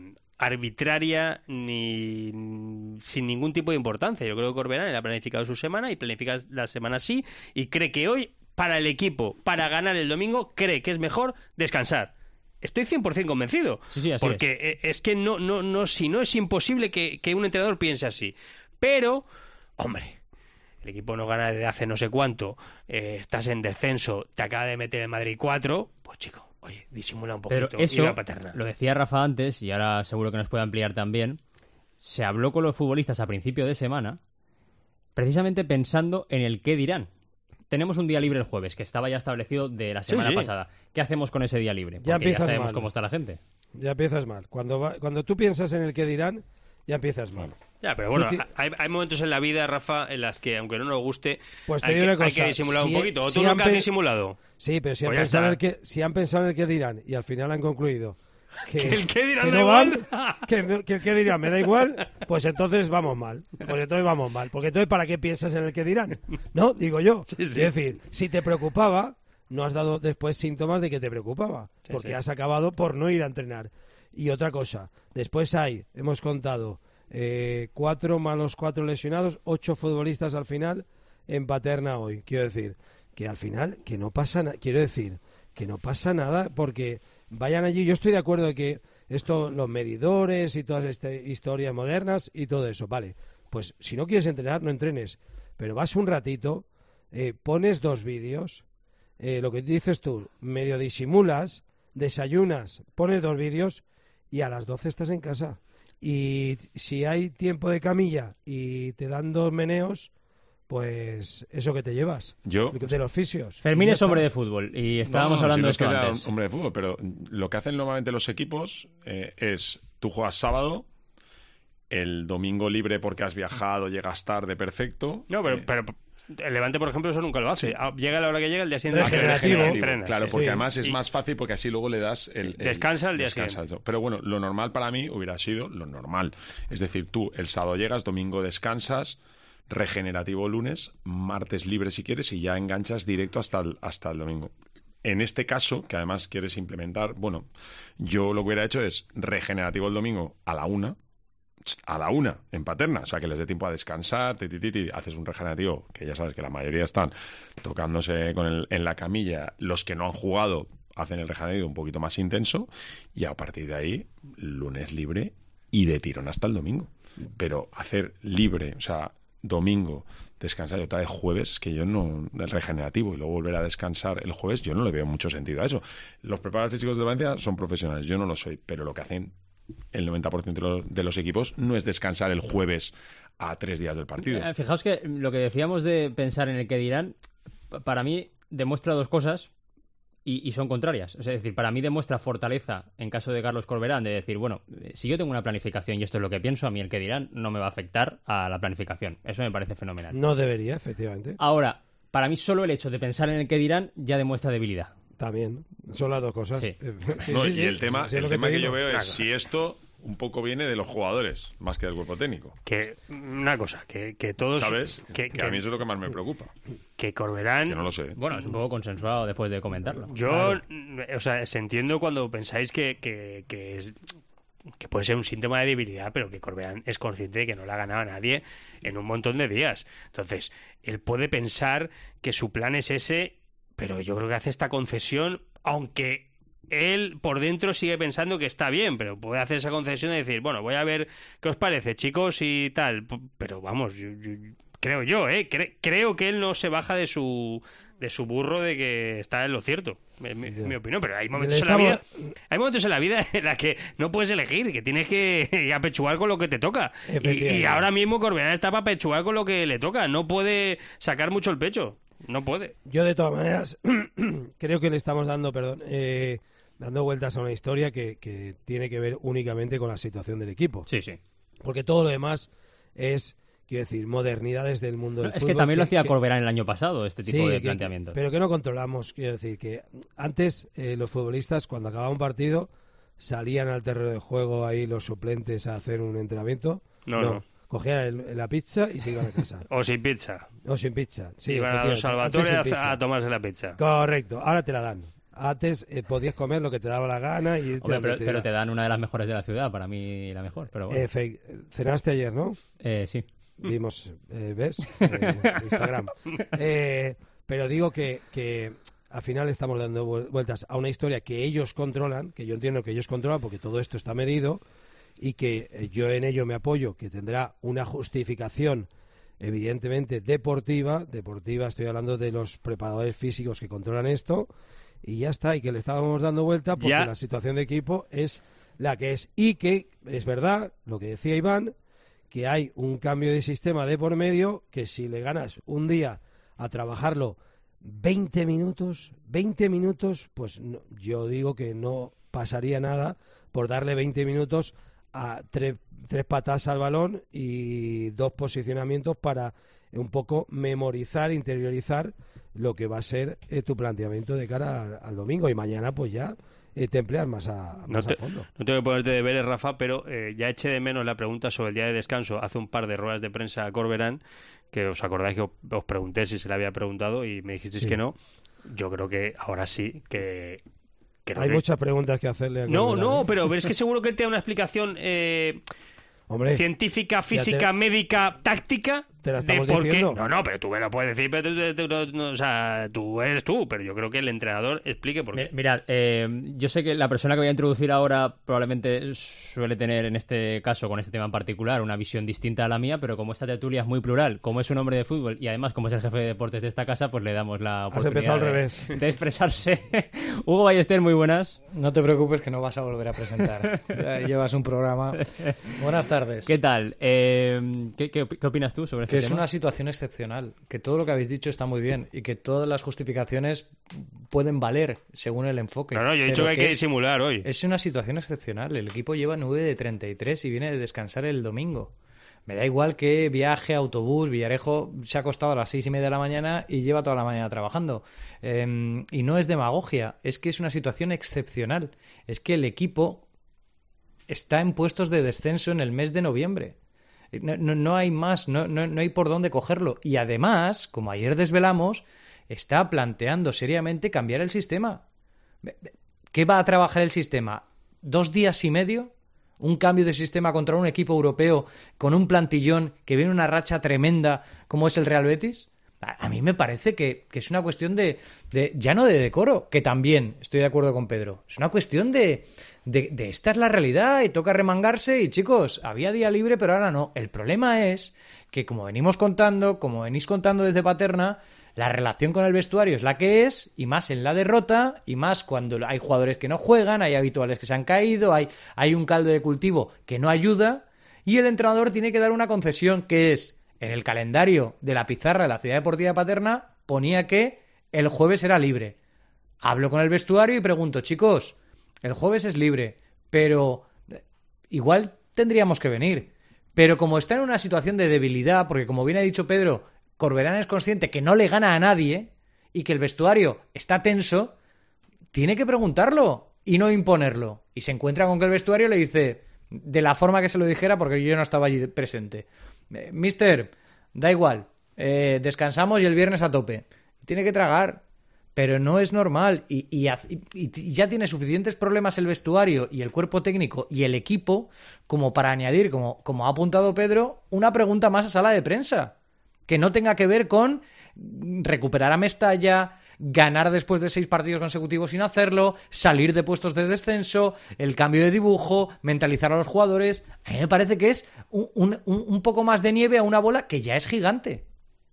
arbitraria ni sin ningún tipo de importancia. Yo creo que Corberán ha planificado su semana y planifica la semana así, y cree que hoy, para el equipo, para ganar el domingo, cree que es mejor descansar. Estoy cien por ciento convencido. Sí, sí, así porque eh, es que no, no, no, si no es imposible que, que un entrenador piense así. Pero, hombre, el equipo no gana desde hace no sé cuánto, eh, estás en descenso, te acaba de meter el Madrid cuatro, pues chico, oye, disimula un poquito. Pero y eso, va Paterna. lo decía Rafa antes, y ahora seguro que nos puede ampliar también, se habló con los futbolistas a principio de semana, precisamente pensando en el qué dirán. Tenemos un día libre el jueves, que estaba ya establecido de la Sí, semana sí. pasada. ¿Qué hacemos con ese día libre? Porque Ya ya, empiezas sabemos mal. cómo está la gente. Ya empiezas mal. Cuando, va- cuando tú piensas en el que dirán, ya empiezas mal. Ya, pero bueno, Tú ti- hay, hay momentos en la vida, Rafa, en las que, aunque no nos guste, Pues te hay, digo que, una hay cosa, que disimular si- un poquito. ¿O si tú han nunca has pe- disimulado? Sí, pero si han, Pues ya pensado en el está. que, si han pensado en el que dirán y al final han concluido que, ¿Que el qué dirán que da no van, igual? que, no- que el que dirán me da igual, pues entonces vamos mal. Pues entonces vamos mal. Porque entonces, ¿para qué piensas en el que dirán? ¿No? Digo yo. Sí, sí. Es decir, si te preocupaba, no has dado después síntomas de que te preocupaba. Sí, porque sí. has acabado por no ir a entrenar. Y otra cosa, después hay, hemos contado, eh, cuatro malos, cuatro lesionados, ocho futbolistas al final en Paterna hoy. Quiero decir, que al final, que no pasa nada, quiero decir, que no pasa nada porque vayan allí. Yo estoy de acuerdo de que esto, los medidores y todas estas historias modernas y todo eso, vale, pues si no quieres entrenar, no entrenes, pero vas un ratito, eh, pones dos vídeos, eh, lo que dices tú, medio disimulas, desayunas, pones dos vídeos y a las doce estás en casa. Y si hay tiempo de camilla y te dan dos meneos, pues eso que te llevas, Yo, de los fisios. Fermín Y ya es hombre está. de fútbol y estábamos No, no, hablando si de no es esto que sea antes. hombre de fútbol, pero lo que hacen normalmente los equipos eh, es tú juegas sábado, el domingo libre porque has viajado, llegas tarde, perfecto. No, pero, Eh, pero el Levante, por ejemplo, eso nunca lo hace. Ah, Llega a la hora que llega, el día siguiente Regenerativo. entrena, Regenerativo, entrena, claro, sí. porque Sí. además es Y- más fácil porque así luego le das el... el- Descansa el día descansa siguiente. eso. Pero bueno, lo normal para mí hubiera sido lo normal. Es decir, tú el sábado llegas, domingo descansas, regenerativo lunes, martes libre si quieres y ya enganchas directo hasta el, hasta el domingo. En este caso, que además quieres implementar, bueno, yo lo que hubiera hecho es regenerativo el domingo a la una, a la una en Paterna, o sea que les dé tiempo a descansar, ti, ti, ti, ti, haces un regenerativo, que ya sabes que la mayoría están tocándose con el, en la camilla, los que no han jugado hacen el regenerativo un poquito más intenso y a partir de ahí, lunes libre y de tirón hasta el domingo. Pero hacer libre, o sea, domingo, descansar y otra vez jueves, es que yo no, el regenerativo y luego volver a descansar el jueves, yo no le veo mucho sentido a eso. Los preparadores físicos de Valencia son profesionales, yo no lo soy, pero lo que hacen el noventa por ciento de los, de los equipos no es descansar el jueves a tres días del partido. Eh, fijaos que lo que decíamos de pensar en el que dirán, para mí demuestra dos cosas y, y son contrarias. Es decir, para mí demuestra fortaleza en caso de Carlos Corberán de decir, bueno, si yo tengo una planificación y esto es lo que pienso, a mí el que dirán no me va a afectar a la planificación. Eso me parece fenomenal. No debería, efectivamente. Ahora, para mí solo el hecho de pensar en el que dirán ya demuestra debilidad. También, son las dos cosas. Sí. Sí, no, sí, y sí, el tema, sí, el lo tema que, que te yo digo. veo es Claro. si esto un poco viene de los jugadores, más que del cuerpo técnico. Que una cosa, que, que todos... ¿Sabes? Que, Que a mí eso es lo que más me preocupa. que Corberán... Que no lo sé. Bueno, es un poco consensuado después de comentarlo. Yo, Claro. o sea, se entiendo cuando pensáis que, que, que es que puede ser un síntoma de debilidad, pero que Corberán es consciente de que no le ha ganado a nadie en un montón de días. Entonces, él puede pensar que su plan es ese, pero yo creo que hace esta concesión, aunque él por dentro sigue pensando que está bien, pero puede hacer esa concesión y decir, bueno, voy a ver qué os parece, chicos, y tal. Pero vamos, yo, yo, creo yo, ¿eh? Cre- creo que él no se baja de su de su burro de que está en lo cierto, es mi, Ya. mi opinión, pero hay momentos, Le en la vida, estamos- hay momentos en la vida en la que no puedes elegir, que tienes que apechugar con lo que te toca. Y, Efectivamente. y ahora mismo Corberán está para apechugar con lo que le toca, no puede sacar mucho el pecho, no puede. Yo, de todas maneras, creo que le estamos dando, perdón, eh, dando vueltas a una historia que, que tiene que ver únicamente con la situación del equipo. Sí, sí. Porque todo lo demás es, quiero decir, modernidades del mundo del Es fútbol. que también lo hacía que- Corberán el año pasado, este tipo Sí, de que- planteamientos. pero que no controlamos, quiero decir, que antes eh, los futbolistas, cuando acababa un partido, salían al terreno de juego ahí los suplentes a hacer un entrenamiento. No, no. Cogían el- la pizza y se iban a casa. O sin pizza. O sin pizza. Sí, Iban a los efectivamente. Salvatore Antes sin a, pizza. a tomarse la pizza. Correcto, ahora te la dan. Antes eh, podías comer lo que te daba la gana y irte Hombre, donde pero, te pero diera. te dan una de las mejores de la ciudad, para mí la mejor, pero bueno. Efe- Cenaste ayer, ¿no? Eh, sí. Vimos, eh, ¿ves? Eh, Instagram. Eh, pero digo que, que al final estamos dando vuel- vueltas a una historia que ellos controlan, que yo entiendo que ellos controlan porque todo esto está medido y que eh, yo en ello me apoyo, que tendrá una justificación evidentemente deportiva. Deportiva, estoy hablando de los preparadores físicos que controlan esto y ya está, y que le estábamos dando vuelta porque Ya. la situación de equipo es la que es y que es verdad lo que decía Iván, que hay un cambio de sistema de por medio, que si le ganas un día a trabajarlo veinte minutos, veinte minutos, pues no- yo digo que no pasaría nada por darle veinte minutos a tre- tres patadas al balón y dos posicionamientos para un poco memorizar, interiorizar lo que va a ser eh, tu planteamiento de cara a- al domingo, y mañana pues ya eh, te empleas más a, No más te, a fondo. no tengo que ponerte deberes, Rafa, pero eh, ya eché de menos la pregunta sobre el día de descanso hace un par de ruedas de prensa a Corberán, que os acordáis que os, os pregunté si se le había preguntado y me dijisteis Sí. que no. Yo creo que ahora sí, que... creo Hay que- muchas preguntas que hacerle a No, Corberán, no, ¿eh? pero es que seguro que él te da una explicación eh, Hombre, científica, física, te- médica, táctica te la de estamos por qué. diciendo. No, no, pero tú me lo puedes decir, pero tú, tú- tú- no, o sea, tú eres tú, pero yo creo que el entrenador explique por Mi- qué. Mirad, eh, yo sé que la persona que voy a introducir ahora probablemente suele tener, en este caso, con este tema en particular, una visión distinta a la mía, pero como esta tertulia es muy plural, como es un hombre de fútbol y además como es el jefe de deportes de esta casa, pues le damos la Has oportunidad empezado al de, revés. de expresarse. Hugo Ballester, muy buenas. No te preocupes que no vas a volver a presentar. Ya llevas un programa. Buenas tardes. ¿Qué tal? Eh, ¿qué, qué, qué opinas tú sobre este Que es tema? una situación excepcional, que todo lo que habéis dicho está muy bien y que todas las justificaciones pueden valer según el enfoque. No, no, yo he dicho Pero que hay que es- disimular hoy. Es una situación excepcional. El equipo lleva nueve de treinta y tres y viene de descansar el domingo. Me da igual que viaje, autobús, Villarejo se ha acostado a las seis y media de la mañana y lleva toda la mañana trabajando. Eh, y no es demagogia, es que es una situación excepcional. Es que el equipo está en puestos de descenso en el mes de noviembre. No, no, no hay más, no, no, no hay por dónde cogerlo. Y además, como ayer desvelamos, está planteando seriamente cambiar el sistema. ¿Qué va a trabajar el sistema? ¿Dos días y medio? ¿Un cambio de sistema contra un equipo europeo con un plantillón que viene una racha tremenda como es el Real Betis? A mí me parece que, que es una cuestión de, de... ya no de decoro, que también estoy de acuerdo con Pedro. Es una cuestión de, de, de esta es la realidad y toca remangarse y, chicos, había día libre, pero ahora no. El problema es que, como venimos contando, como venís contando desde Paterna, la relación con el vestuario es la que es, y más en la derrota, y más cuando hay jugadores que no juegan, hay habituales que se han caído, hay, hay un caldo de cultivo que no ayuda, y el entrenador tiene que dar una concesión que es... En el calendario de la pizarra de la Ciudad Deportiva de Paterna ponía que el jueves era libre. Hablo con el vestuario y pregunto, chicos, el jueves es libre, pero igual tendríamos que venir. Pero como está en una situación de debilidad, porque como bien ha dicho Pedro, Corberán es consciente que no le gana a nadie y que el vestuario está tenso, tiene que preguntarlo y no imponerlo. Y se encuentra con que el vestuario le dice, de la forma que se lo dijera, porque yo no estaba allí presente, Mister, da igual, eh, descansamos y el viernes a tope. Tiene que tragar, pero no es normal. Y, y, y ya tiene suficientes problemas el vestuario y el cuerpo técnico y el equipo como para añadir, como, como ha apuntado Pedro, una pregunta más a sala de prensa. Que no tenga que ver con recuperar a Mestalla, ganar después de seis partidos consecutivos sin hacerlo, salir de puestos de descenso, el cambio de dibujo, mentalizar a los jugadores. A mí me parece que es un, un, un poco más de nieve a una bola que ya es gigante.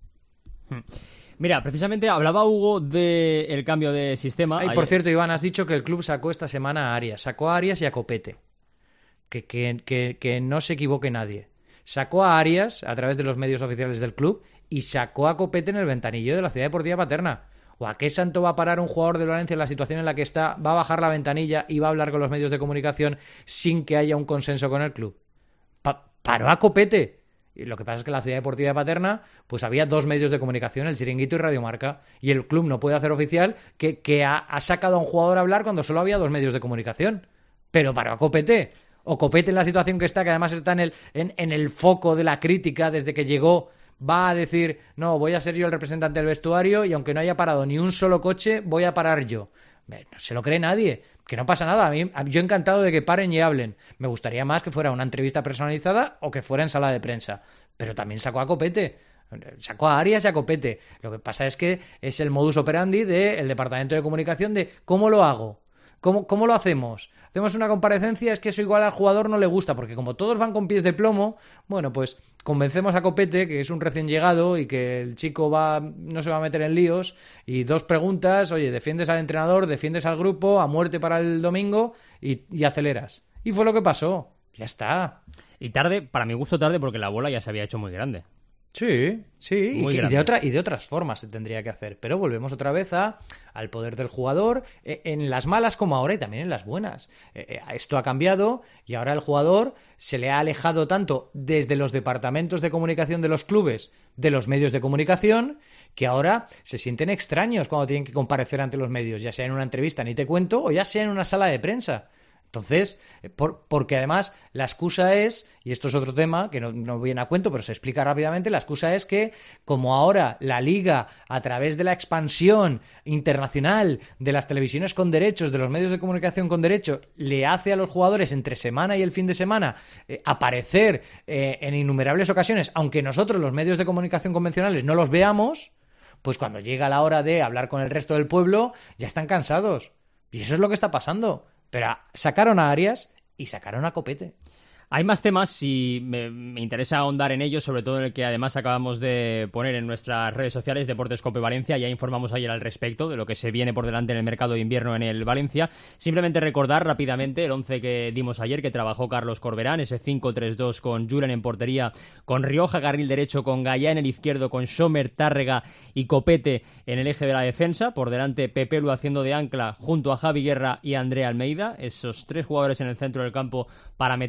Mira, precisamente hablaba Hugo del cambio de sistema. Ay, por cierto, Iván, has dicho que el club sacó esta semana a Arias. Sacó a Arias y a Copete. Que, que, que, que no se equivoque nadie. Sacó a Arias a través de los medios oficiales del club y sacó a Copete en el ventanillo de la Ciudad Deportiva Paterna. ¿O a qué santo va a parar un jugador de Valencia en la situación en la que está? ¿Va a bajar la ventanilla y va a hablar con los medios de comunicación sin que haya un consenso con el club? Pa- paró a Copete. Y lo que pasa es que en la Ciudad Deportiva de Paterna pues había dos medios de comunicación, el Chiringuito y Radio Marca, y el club no puede hacer oficial que, que ha, ha sacado a un jugador a hablar cuando solo había dos medios de comunicación. Pero paró a Copete. O Copete en la situación que está, que además está en el, en, en el foco de la crítica desde que llegó, va a decir, no, voy a ser yo el representante del vestuario y aunque no haya parado ni un solo coche, voy a parar yo. No se lo cree nadie, que no pasa nada. A mí, yo encantado de que paren y hablen. Me gustaría más que fuera una entrevista personalizada o que fuera en sala de prensa. Pero también sacó a Copete. Sacó a Arias y a Copete. Lo que pasa es que es el modus operandi del departamento de comunicación de ¿cómo lo hago? ¿Cómo, ¿Cómo lo hacemos? Hacemos una comparecencia, es que eso igual al jugador no le gusta, porque como todos van con pies de plomo, bueno, pues convencemos a Copete, que es un recién llegado y que el chico va no se va a meter en líos, y dos preguntas, oye, defiendes al entrenador, defiendes al grupo, a muerte para el domingo y, y aceleras. Y fue lo que pasó, ya está. Y tarde, para mi gusto tarde, porque la bola ya se había hecho muy grande. Sí, sí, y, que, y, de otra, y de otras formas se tendría que hacer. Pero volvemos otra vez a, al poder del jugador, eh, en las malas como ahora y también en las buenas. Eh, eh, esto ha cambiado y ahora el jugador se le ha alejado tanto desde los departamentos de comunicación de los clubes, de los medios de comunicación, que ahora se sienten extraños cuando tienen que comparecer ante los medios, ya sea en una entrevista, ni te cuento, o ya sea en una sala de prensa. Entonces, por, porque además la excusa es, y esto es otro tema que no, no viene a cuento, pero se explica rápidamente, la excusa es que como ahora la Liga, a través de la expansión internacional de las televisiones con derechos, de los medios de comunicación con derechos, le hace a los jugadores entre semana y el fin de semana eh, aparecer eh, en innumerables ocasiones, aunque nosotros los medios de comunicación convencionales no los veamos, pues cuando llega la hora de hablar con el resto del pueblo, ya están cansados. Y eso es lo que está pasando. Pero sacaron a Arias y sacaron a Copete. Hay más temas y me, me interesa ahondar en ellos, sobre todo en el que además acabamos de poner en nuestras redes sociales, Deportes Cope Valencia. Ya informamos ayer al respecto de lo que se viene por delante en el mercado de invierno en el Valencia. Simplemente recordar rápidamente el once que dimos ayer, que trabajó Carlos Corberán, ese cinco tres dos con Julen en portería, con Rioja carril derecho, con Gallá en el izquierdo, con Sommer, Tárrega y Copete en el eje de la defensa. Por delante Pepelu haciendo de ancla junto a Javi Guerra y Andrea Almeida. Esos tres jugadores en el centro del campo para meter el talento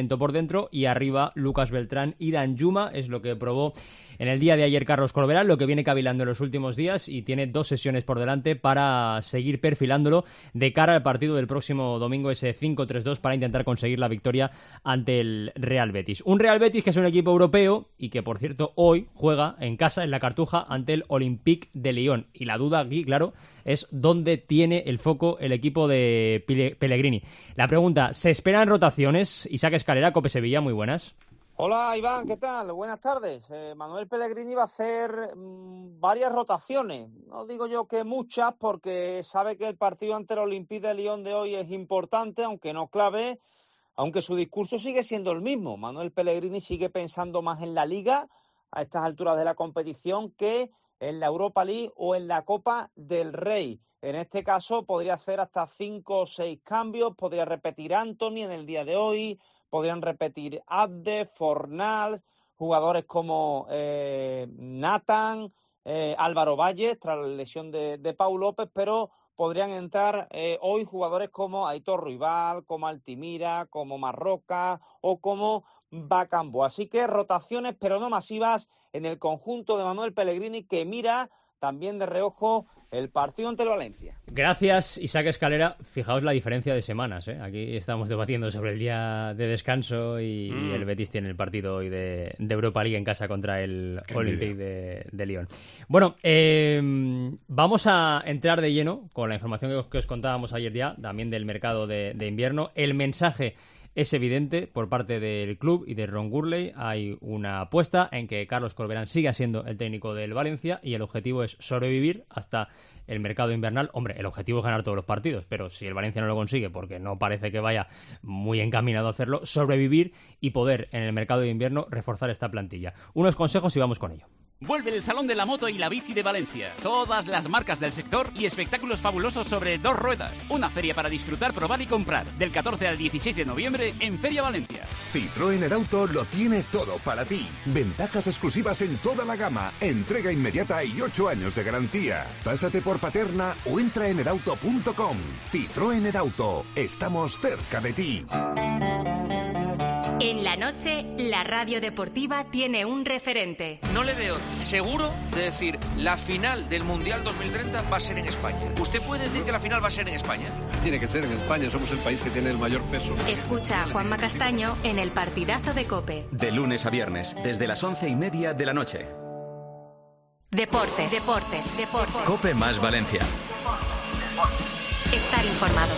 movimiento por dentro, y arriba Lucas Beltrán y Danjuma, es lo que probó en el día de ayer Carlos Corberán, lo que viene cavilando en los últimos días, y tiene dos sesiones por delante para seguir perfilándolo de cara al partido del próximo domingo, ese cinco tres dos, para intentar conseguir la victoria ante el Real Betis. Un Real Betis que es un equipo europeo y que, por cierto, hoy juega en casa, en la Cartuja, ante el Olympique de Lyon. Y la duda aquí, claro, es dónde tiene el foco el equipo de Pellegrini. La pregunta, ¿se esperan rotaciones? Isaac Escalera, Cope Sevilla, muy buenas. Hola Iván, ¿qué tal? Buenas tardes. Eh, Manuel Pellegrini va a hacer mmm, varias rotaciones. No digo yo que muchas, porque sabe que el partido ante el Olympique de Lyon de hoy es importante, aunque no clave, aunque su discurso sigue siendo el mismo. Manuel Pellegrini sigue pensando más en la Liga a estas alturas de la competición que en la Europa League o en la Copa del Rey. En este caso podría hacer hasta cinco o seis cambios, podría repetir Antony en el día de hoy, podrían repetir Abde, Fornals, jugadores como eh, Nathan, eh, Álvaro Valle, tras la lesión de, de Pau López, pero podrían entrar eh, hoy jugadores como Aitor Ruibal, como Altimira, como Marroca o como Bakambu. Así que rotaciones, pero no masivas, en el conjunto de Manuel Pellegrini, que mira también de reojo el partido ante el Valencia. Gracias, Isaac Escalera. Fijaos la diferencia de semanas, ¿eh? Aquí estamos debatiendo sobre el día de descanso y, mm. y el Betis tiene el partido hoy de, de Europa League en casa contra el Olympique de, de Lyon. Bueno, eh, vamos a entrar de lleno con la información que os, que os contábamos ayer ya, también del mercado de, de invierno. El mensaje es evidente por parte del club y de Ron Gurley. Hay una apuesta en que Carlos Corberán siga siendo el técnico del Valencia y el objetivo es sobrevivir hasta el mercado invernal. Hombre, el objetivo es ganar todos los partidos, pero si el Valencia no lo consigue, porque no parece que vaya muy encaminado a hacerlo, sobrevivir y poder en el mercado de invierno reforzar esta plantilla. Unos consejos y vamos con ello. Vuelve el Salón de la Moto y la Bici de Valencia. Todas las marcas del sector y espectáculos fabulosos sobre dos ruedas. Una feria para disfrutar, probar y comprar. Del catorce al dieciséis de noviembre en Feria Valencia. Citroën Erauto lo tiene todo para ti. Ventajas exclusivas en toda la gama. Entrega inmediata y ocho años de garantía. Pásate por Paterna o entra en erauto punto com. Citroën Erauto. Estamos cerca de ti. En la noche, la radio deportiva tiene un referente. No le veo seguro de decir la final del Mundial dos mil treinta va a ser en España. ¿Usted puede decir que la final va a ser en España? Tiene que ser en España, somos el país que tiene el mayor peso. Escucha a Juanma Castaño en el partidazo de COPE. De lunes a viernes, desde las once y media de la noche. Deportes, deportes, deportes. COPE más Valencia. Estar informado.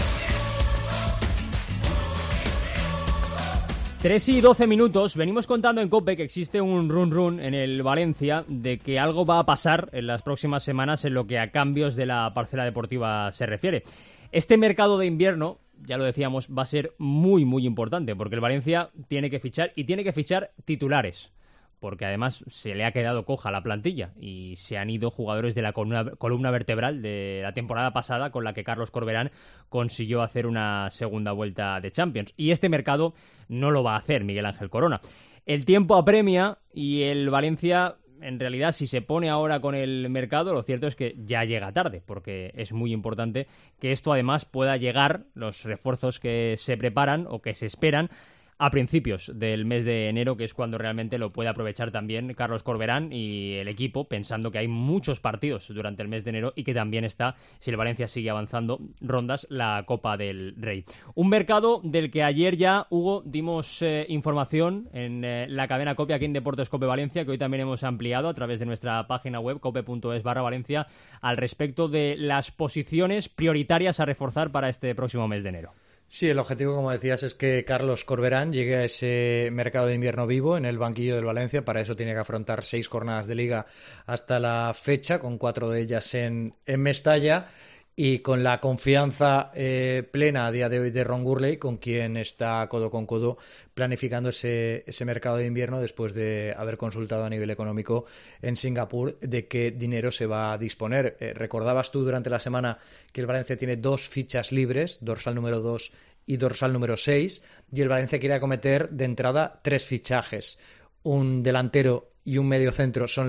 tres y doce minutos. Venimos contando en COPE que existe un run run en el Valencia de que algo va a pasar en las próximas semanas en lo que a cambios de la parcela deportiva se refiere. Este mercado de invierno, ya lo decíamos, va a ser muy, muy importante porque el Valencia tiene que fichar y tiene que fichar titulares. Porque además se le ha quedado coja la plantilla y se han ido jugadores de la columna, columna vertebral de la temporada pasada con la que Carlos Corberán consiguió hacer una segunda vuelta de Champions. Y este mercado no lo va a hacer Miguel Ángel Corona. El tiempo apremia y el Valencia, en realidad, si se pone ahora con el mercado, lo cierto es que ya llega tarde, porque es muy importante que esto además pueda llegar, los refuerzos que se preparan o que se esperan, a principios del mes de enero, que es cuando realmente lo puede aprovechar también Carlos Corberán y el equipo, pensando que hay muchos partidos durante el mes de enero y que también está, si el Valencia sigue avanzando rondas, la Copa del Rey. Un mercado del que ayer ya, Hugo, dimos eh, información en eh, la cadena COPE aquí en Deportes COPE Valencia, que hoy también hemos ampliado a través de nuestra página web cope punto es barra Valencia al respecto de las posiciones prioritarias a reforzar para este próximo mes de enero. Sí, el objetivo, como decías, es que Carlos Corberán llegue a ese mercado de invierno vivo en el banquillo del Valencia. Para eso tiene que afrontar seis jornadas de Liga hasta la fecha, con cuatro de ellas en, en Mestalla, y con la confianza eh, plena a día de hoy de Ron Gurley, con quien está codo con codo planificando ese, ese mercado de invierno después de haber consultado a nivel económico en Singapur de qué dinero se va a disponer. Eh, recordabas tú durante la semana que el Valencia tiene dos fichas libres, dorsal número dos y dorsal número seis, y el Valencia quiere acometer de entrada tres fichajes. Un delantero y un mediocentro son la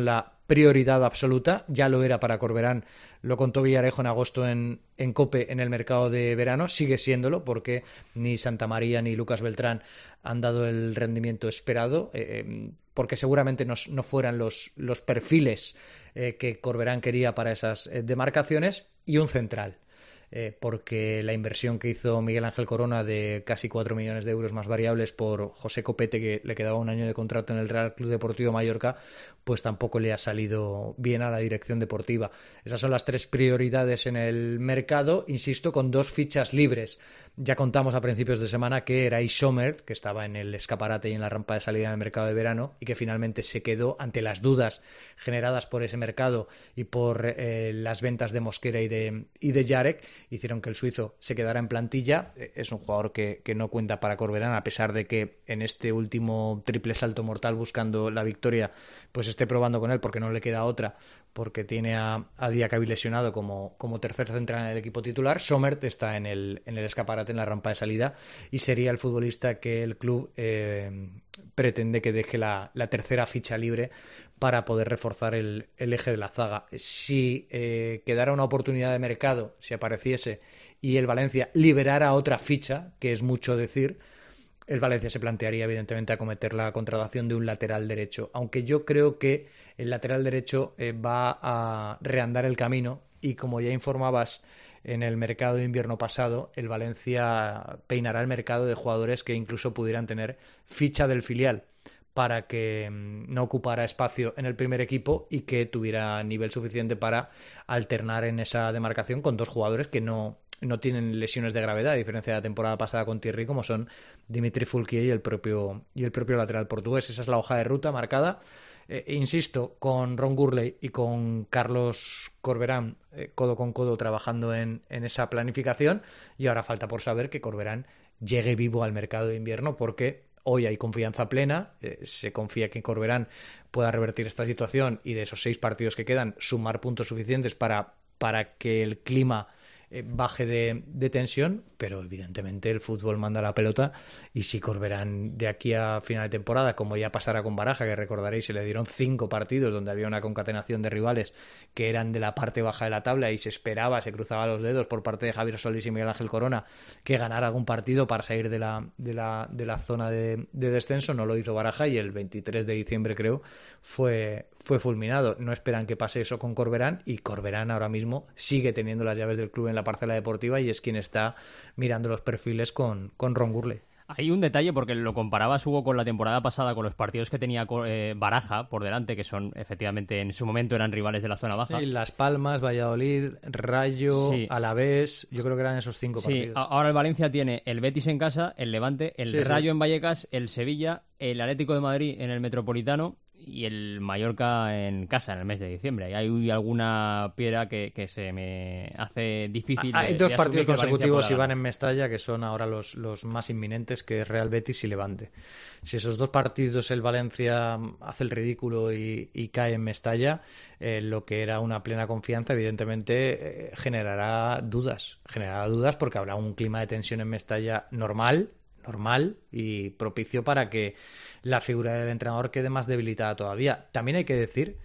prioridad absoluta, ya lo era para Corberán, lo contó Villarejo en agosto en, en COPE en el mercado de verano, sigue siéndolo porque ni Santamaría ni Lucas Beltrán han dado el rendimiento esperado, eh, porque seguramente no, no fueran los, los perfiles eh, que Corberán quería para esas eh, demarcaciones, y un central. Eh, porque la inversión que hizo Miguel Ángel Corona de casi cuatro millones de euros más variables por José Copete, que le quedaba un año de contrato en el Real Club Deportivo Mallorca, pues tampoco le ha salido bien a la dirección deportiva. Esas son las tres prioridades en el mercado, insisto, con dos fichas libres. Ya contamos a principios de semana que era Sommer, que estaba en el escaparate y en la rampa de salida en el mercado de verano, y que finalmente se quedó ante las dudas generadas por ese mercado y por eh, las ventas de Mosquera y de, y de Jarek, hicieron que el suizo se quedara en plantilla. Es un jugador que, que no cuenta para Corberán, a pesar de que en este último triple salto mortal buscando la victoria, pues esté probando con él, porque no le queda otra, porque tiene a, a Diacabí lesionado como, como tercer central en el equipo titular. Sommer está en el, en el escaparate, en la rampa de salida, y sería el futbolista que el club eh, pretende que deje la, la tercera ficha libre para poder reforzar el, el eje de la zaga. Si eh, quedara una oportunidad de mercado, si apareciese, y el Valencia liberara otra ficha, que es mucho decir, el Valencia se plantearía evidentemente acometer la contratación de un lateral derecho, aunque yo creo que el lateral derecho eh, va a reandar el camino, y como ya informabas en el mercado de invierno pasado, el Valencia peinará el mercado de jugadores que incluso pudieran tener ficha del filial, para que no ocupara espacio en el primer equipo y que tuviera nivel suficiente para alternar en esa demarcación con dos jugadores que no, no tienen lesiones de gravedad, a diferencia de la temporada pasada con Thierry, como son Dimitri Fulquier y el propio, y el propio lateral portugués. Esa es la hoja de ruta marcada. Eh, insisto, con Ron Gurley y con Carlos Corberán eh, codo con codo trabajando en, en esa planificación, y ahora falta por saber que Corberán llegue vivo al mercado de invierno, porque hoy hay confianza plena, eh, se confía que Corberán pueda revertir esta situación y de esos seis partidos que quedan sumar puntos suficientes para, para que el clima eh, baje de, de tensión, pero evidentemente el fútbol manda la pelota, y si Corberán de aquí a final de temporada, como ya pasará con Baraja, que recordaréis se le dieron cinco partidos donde había una concatenación de rivales que eran de la parte baja de la tabla y se esperaba, se cruzaba los dedos por parte de Javier Solís y Miguel Ángel Corona que ganara algún partido para salir de la, de la, de la zona de, de descenso. No lo hizo Baraja y el veintitrés de diciembre creo fue, fue fulminado. No esperan que pase eso con Corberán, y Corberán ahora mismo sigue teniendo las llaves del club en la parcela deportiva y es quien está mirando los perfiles con, con Ron Gurley. Hay un detalle, porque lo comparabas, Hugo, con la temporada pasada, con los partidos que tenía eh, Baraja por delante, que son, efectivamente, en su momento eran rivales de la zona baja. Sí, Las Palmas, Valladolid, Rayo, sí. Alavés, yo creo que eran esos cinco sí, partidos. Ahora el Valencia tiene el Betis en casa, el Levante, el sí, Rayo sí. en Vallecas, el Sevilla, el Atlético de Madrid en el Metropolitano y el Mallorca en casa en el mes de diciembre. Y hay alguna piedra que, que se me hace difícil. Hay de, dos de partidos consecutivos y van en en Mestalla, que son ahora los, los más inminentes, que es Real Betis y Levante. Si esos dos partidos el Valencia hace el ridículo y, y cae en Mestalla, eh, lo que era una plena confianza, evidentemente eh, generará dudas. Generará dudas porque habrá un clima de tensión en Mestalla normal, normal y propicio para que la figura del entrenador quede más debilitada todavía. También hay que decir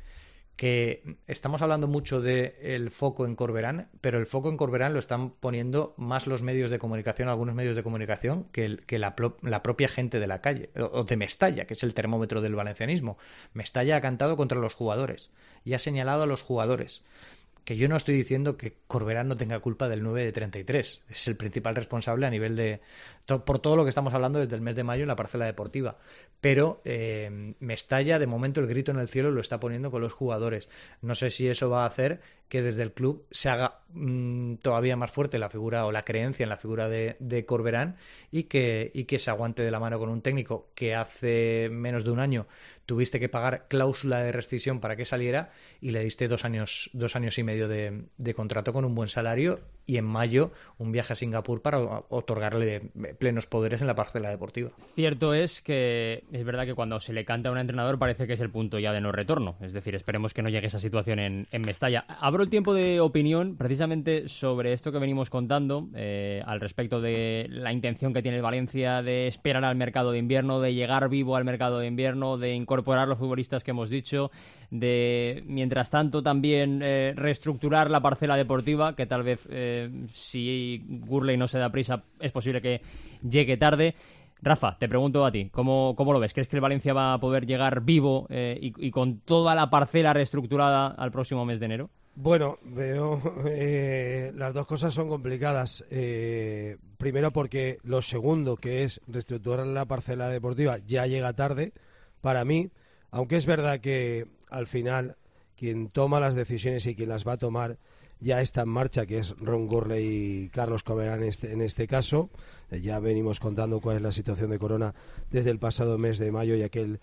que estamos hablando mucho del foco en Corberán, pero el foco en Corberán lo están poniendo más los medios de comunicación, algunos medios de comunicación, que, el, que la, la propia gente de la calle, o de Mestalla, que es el termómetro del valencianismo. Mestalla ha cantado contra los jugadores y ha señalado a los jugadores. Que yo no estoy diciendo que Corberán no tenga culpa del nueve de treinta y tres. Es el principal responsable a nivel de... To, por todo lo que estamos hablando desde el mes de mayo en la parcela deportiva. Pero eh, Mestalla, de momento, el grito en el cielo lo está poniendo con los jugadores. No sé si eso va a hacer que desde el club se haga mmm, todavía más fuerte la figura o la creencia en la figura de, de Corberán y que, y que se aguante de la mano con un técnico que hace menos de un año tuviste que pagar cláusula de rescisión para que saliera y le diste dos años, dos años y medio de, de contrato con un buen salario y en mayo un viaje a Singapur para otorgarle plenos poderes en la parcela deportiva. Cierto es que es verdad que cuando se le canta a un entrenador parece que es el punto ya de no retorno. Es decir, esperemos que no llegue esa situación en, en Mestalla. Abro el tiempo de opinión precisamente sobre esto que venimos contando eh, al respecto de la intención que tiene el Valencia de esperar al mercado de invierno, de llegar vivo al mercado de invierno, de incorporar los futbolistas que hemos dicho, de mientras tanto también eh, reestructurar la parcela deportiva, que tal vez eh, si Gurley no se da prisa es posible que llegue tarde. Rafa, te pregunto a ti, ¿cómo, cómo lo ves? ¿Crees que el Valencia va a poder llegar vivo eh, y, y con toda la parcela reestructurada al próximo mes de enero? Bueno, veo eh, las dos cosas son complicadas. Eh, primero porque lo segundo, que es reestructurar la parcela deportiva, ya llega tarde para mí, aunque es verdad que al final quien toma las decisiones y quien las va a tomar ya está en marcha, que es Ron Gurley y Carlos Corberán en este, en este caso. Eh, ya venimos contando cuál es la situación de Corona desde el pasado mes de mayo y aquel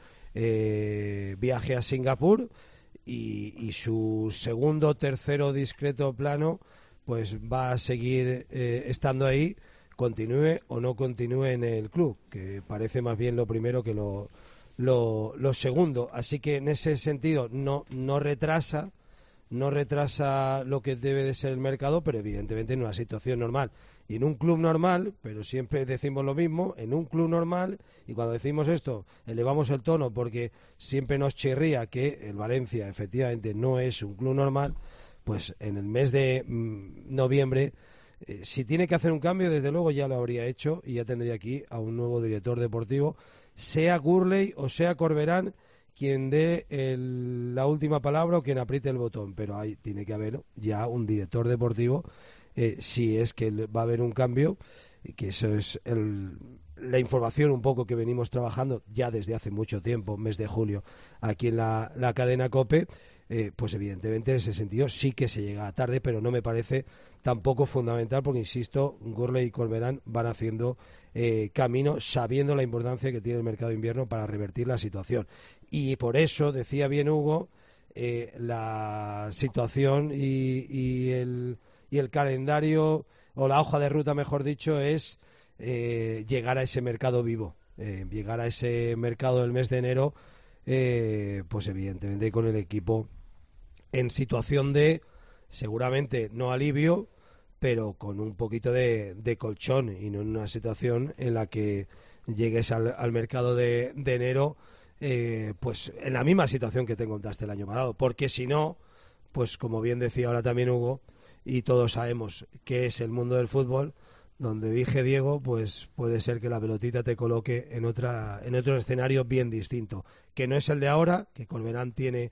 eh, viaje a Singapur. Y, y su segundo, tercero discreto plano, pues va a seguir eh, estando ahí, continúe o no continúe en el club, que parece más bien lo primero que lo, lo, lo segundo. Así que en ese sentido no, no retrasa, no retrasa lo que debe de ser el mercado, pero evidentemente en una situación normal. Y en un club normal, pero siempre decimos lo mismo, en un club normal, y cuando decimos esto, elevamos el tono porque siempre nos chirría que el Valencia efectivamente no es un club normal, pues en el mes de mmm, noviembre, eh, si tiene que hacer un cambio, desde luego ya lo habría hecho y ya tendría aquí a un nuevo director deportivo, sea Gurley o sea Corberán, quien dé el, la última palabra o quien apriete el botón, pero ahí tiene que haber ya un director deportivo. Eh, si es que va a haber un cambio, y que eso es el, la información un poco que venimos trabajando ya desde hace mucho tiempo, mes de julio, aquí en la, la cadena COPE, eh, pues evidentemente en ese sentido sí que se llega tarde, pero no me parece tampoco fundamental porque, insisto, Gurley y Corberán van haciendo eh, camino sabiendo la importancia que tiene el mercado de invierno para revertir la situación. Y por eso, decía bien Hugo, eh, la situación y, y el... y el calendario, o la hoja de ruta, mejor dicho, es eh, llegar a ese mercado vivo, eh, llegar a ese mercado del mes de enero, eh, pues evidentemente con el equipo en situación de, seguramente no alivio, pero con un poquito de, de colchón y no en una situación en la que llegues al, al mercado de, de enero eh, pues en la misma situación que te contaste el año pasado, porque si no, pues como bien decía ahora también Hugo, y todos sabemos que es el mundo del fútbol, donde dije Diego, pues puede ser que la pelotita te coloque en otra en otro escenario bien distinto, que no es el de ahora, que Corberán tiene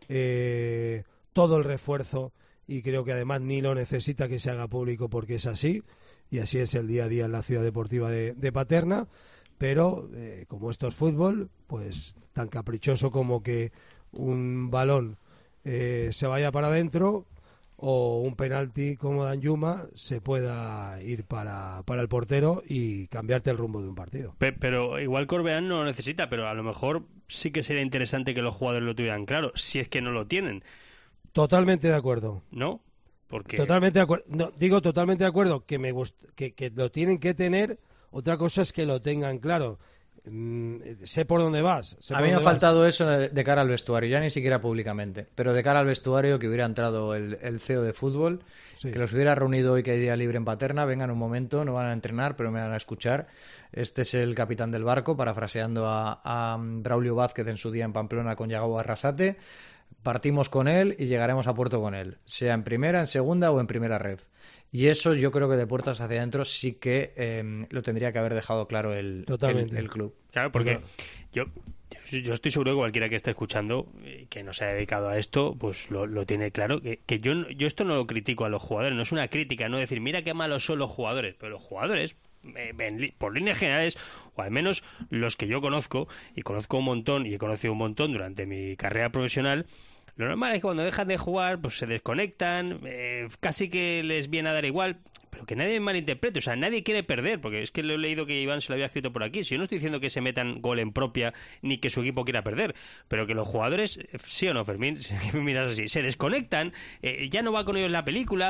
eh, todo el refuerzo y creo que además ni lo necesita que se haga público porque es así, y así es el día a día en la ciudad deportiva de, de Paterna, pero eh, como esto es fútbol, pues tan caprichoso como que un balón eh, se vaya para adentro o un penalti como Danjuma se pueda ir para, para el portero y cambiarte el rumbo de un partido. Pero, pero igual Corberán no lo necesita, pero a lo mejor sí que sería interesante que los jugadores lo tuvieran claro, si es que no lo tienen. Totalmente de acuerdo. ¿No? Porque... Totalmente de acuerdo. No, digo totalmente de acuerdo que me gust... que, que lo tienen que tener. Otra cosa es que lo tengan claro. Mm, sé por dónde vas. Sé a por mí me ha vas. faltado eso de cara al vestuario, ya ni siquiera públicamente, pero de cara al vestuario que hubiera entrado el, el C E O de fútbol, sí. Que los hubiera reunido hoy que hay día libre en Paterna, vengan un momento, no van a entrenar, pero me van a escuchar. Este es el capitán del barco, parafraseando a, a Braulio Vázquez en su día en Pamplona con Yago Arrasate. Partimos con él y llegaremos a puerto con él, sea en primera, en segunda o en primera red. Y eso yo creo que de puertas hacia adentro sí que eh, lo tendría que haber dejado claro el, el, el club. Claro, porque yo, yo estoy seguro que cualquiera que esté escuchando que no se ha dedicado a esto, pues lo, lo tiene claro. Que, que yo, yo esto no lo critico a los jugadores, no es una crítica, no decir, mira qué malos son los jugadores, pero los jugadores... por líneas generales, o al menos los que yo conozco, y conozco un montón y he conocido un montón durante mi carrera profesional, lo normal es que cuando dejan de jugar pues se desconectan, eh, casi que les viene a dar igual, pero que nadie malinterprete, o sea, nadie quiere perder, porque es que lo he leído que Iván se lo había escrito por aquí. Si yo no estoy diciendo que se metan gol en propia ni que su equipo quiera perder, pero que los jugadores, sí o no, Fermín, si me miras así, se desconectan, eh, ya no va con ellos la película.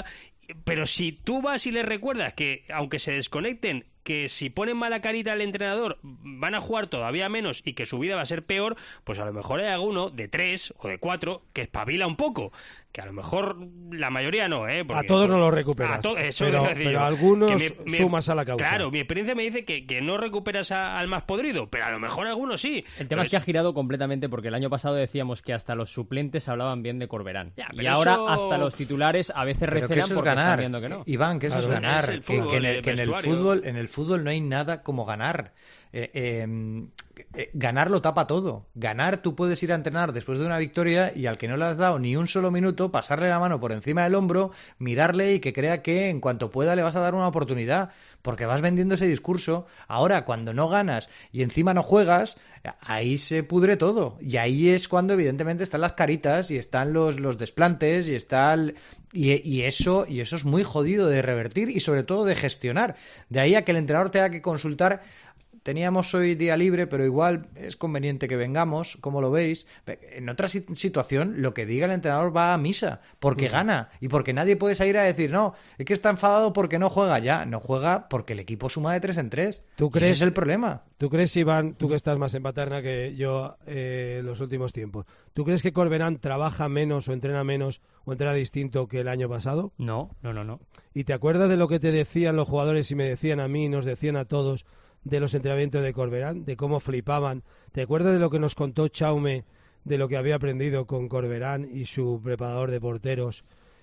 pero si tú vas y les recuerdas que, aunque se desconecten, que si ponen mala carita al entrenador van a jugar todavía menos y que su vida va a ser peor, pues a lo mejor hay alguno de tres o de cuatro que espabila un poco, que a lo mejor la mayoría no, ¿eh? Porque, a todos pues, no lo recuperas, to- eso pero, es decir pero yo, algunos que mi- mi- sumas a la causa. Claro, mi experiencia me dice que, que no recuperas a- al más podrido, pero a lo mejor algunos sí. El tema es que ha girado completamente porque el año pasado decíamos que hasta los suplentes hablaban bien de Corberán. Ya, y pero ahora eso- hasta los titulares a veces Pero que recelan eso es porque ganar, están viendo que no. Iván, que eso Claro, es ganar, es el que, fútbol, que en el, el que en el vestuario. fútbol, en el fútbol no hay nada como ganar. Eh, eh, eh, ganar lo tapa todo. Ganar, tú puedes ir a entrenar después de una victoria y al que no le has dado ni un solo minuto, pasarle la mano por encima del hombro, mirarle y que crea que en cuanto pueda le vas a dar una oportunidad, porque vas vendiendo ese discurso. Ahora, cuando no ganas y encima no juegas, ahí se pudre todo. Y ahí es cuando evidentemente están las caritas y están los, los desplantes y está el- y, y eso y eso es muy jodido de revertir y sobre todo de gestionar. De ahí a que el entrenador tenga que consultar. Teníamos hoy día libre, pero igual es conveniente que vengamos, como lo veis. En otra si- situación, lo que diga el entrenador va a misa, porque Mm. gana y porque nadie puede salir a decir, no, es que está enfadado porque no juega ya. No juega porque el equipo suma de tres en tres. ¿Tú Y crees, ese es el problema. ¿Tú crees, Iván, tú que estás más en Paterna que yo eh, en los últimos tiempos, ¿tú crees que Corberán trabaja menos o entrena menos o entrena distinto que el año pasado? No, no, no, no. ¿Y te acuerdas de lo que te decían los jugadores y me decían a mí y nos decían a todos de los entrenamientos de Corberán, de cómo flipaban? ¿Te acuerdas de lo que nos contó Chaume, de lo que había aprendido con Corberán y su preparador de porteros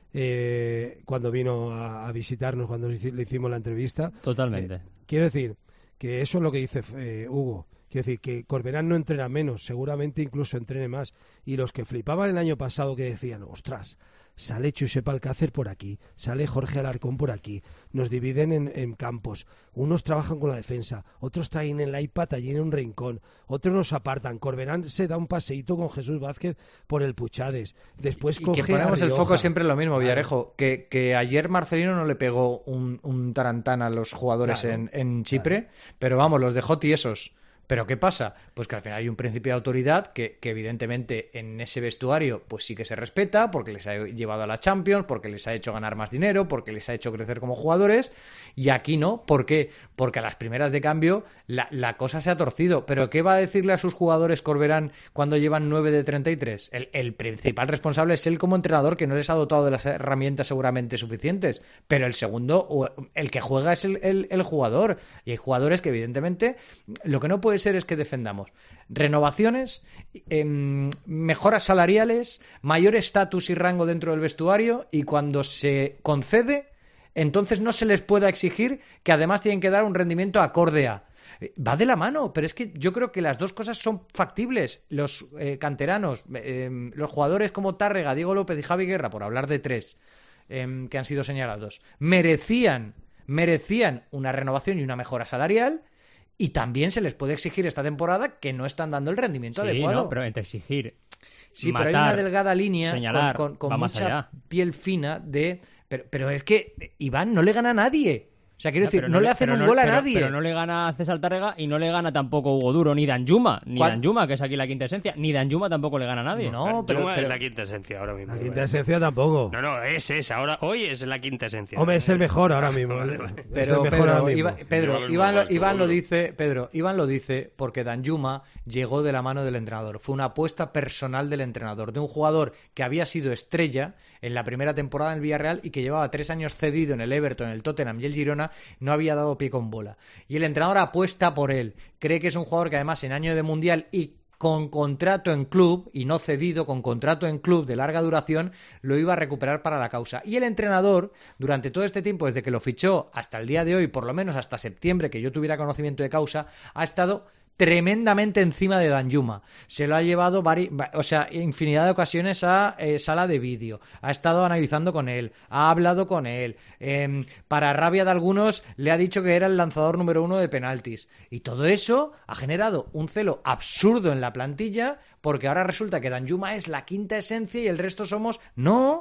eh, cuando vino a, a visitarnos, cuando le hicimos la entrevista? Totalmente. Eh, quiero decir que eso es lo que dice eh, Hugo. Quiero decir que Corberán no entrena menos, seguramente incluso entrene más. Y los que flipaban el año pasado que decían, ostras, sale Josep Alcácer por aquí, sale Jorge Alarcón por aquí, nos dividen en, en campos, unos trabajan con la defensa, otros traen el iPad allí en un rincón, otros nos apartan. Corberán se da un paseíto con Jesús Vázquez por el Puchades, después Y coge que ponemos a el Rioja. foco siempre en lo mismo, Claro. Villarejo, que, que ayer Marcelino no le pegó un, un tarantán a los jugadores Claro, en, en Chipre, pero vamos, los dejó tiesos. ¿Pero qué pasa? Pues que al final hay un principio de autoridad que, que evidentemente en ese vestuario pues sí que se respeta, porque les ha llevado a la Champions, porque les ha hecho ganar más dinero, porque les ha hecho crecer como jugadores, y aquí no. ¿Por qué? Porque a las primeras de cambio la, la cosa se ha torcido. ¿Pero qué va a decirle a sus jugadores Corberán cuando llevan nueve de treinta y tres? El, el principal responsable es él como entrenador, que no les ha dotado de las herramientas seguramente suficientes, pero el segundo, o el que juega es el, el, el jugador, y hay jugadores que evidentemente lo que no puede ser es que defendamos renovaciones, eh, mejoras salariales, mayor estatus y rango dentro del vestuario, y cuando se concede, entonces no se les pueda exigir que además tienen que dar un rendimiento acorde a. Va de la mano, pero es que yo creo que las dos cosas son factibles. Los eh, canteranos, eh, los jugadores como Tárrega, Diego López y Javi Guerra, por hablar de tres eh, que han sido señalados, merecían, merecían una renovación y una mejora salarial. Y también se les puede exigir esta temporada que no están dando el rendimiento Sí, pues adecuado. no, pero entre exigir, Sí, matar, pero hay una delgada línea señalar, con, con, va con más mucha allá. piel fina de... Pero, pero es que Iván no le gana a nadie. O sea, quiero No, decir, pero no, le le- hacen pero un no- gol a pero- nadie. Pero no le gana a César Tárrega y no le gana tampoco Hugo Duro, ni Danjuma, ni ¿Cuál? Danjuma, que es aquí la quinta esencia. Ni Danjuma tampoco le gana a nadie. No, pero, Juma pero- es la quinta esencia ahora mismo. La quinta esencia tampoco. No, no, es esa. Ahora, hoy es la quinta esencia. Hombre, es el mejor ahora mismo. Vale, ¿eh? vale. Es el Pero mejor Pedro, ahora mismo. Iba- Pedro, Yo el Iván, lo, mejor, Iván lo seguro. dice, Pedro, Iván lo dice porque Danjuma llegó de la mano del entrenador. Fue una apuesta personal del entrenador, de un jugador que había sido estrella en la primera temporada en el Villarreal y que llevaba tres años cedido en el Everton, el Tottenham y el Girona, no había dado pie con bola. Y el entrenador apuesta por él. Cree que es un jugador que además en año de Mundial y con contrato en club, y no cedido, con contrato en club de larga duración, lo iba a recuperar para la causa. Y el entrenador, durante todo este tiempo, desde que lo fichó hasta el día de hoy, por lo menos hasta septiembre, que yo tuviera conocimiento de causa, ha estado tremendamente encima de Danjuma. Se lo ha llevado vari... o sea, infinidad de ocasiones a eh, sala de vídeo. Ha estado analizando con él, ha hablado con él. Eh, para rabia de algunos, le ha dicho que era el lanzador número uno de penaltis. Y todo eso ha generado un celo absurdo en la plantilla, porque ahora resulta que Danjuma es la quinta esencia y el resto somos... No...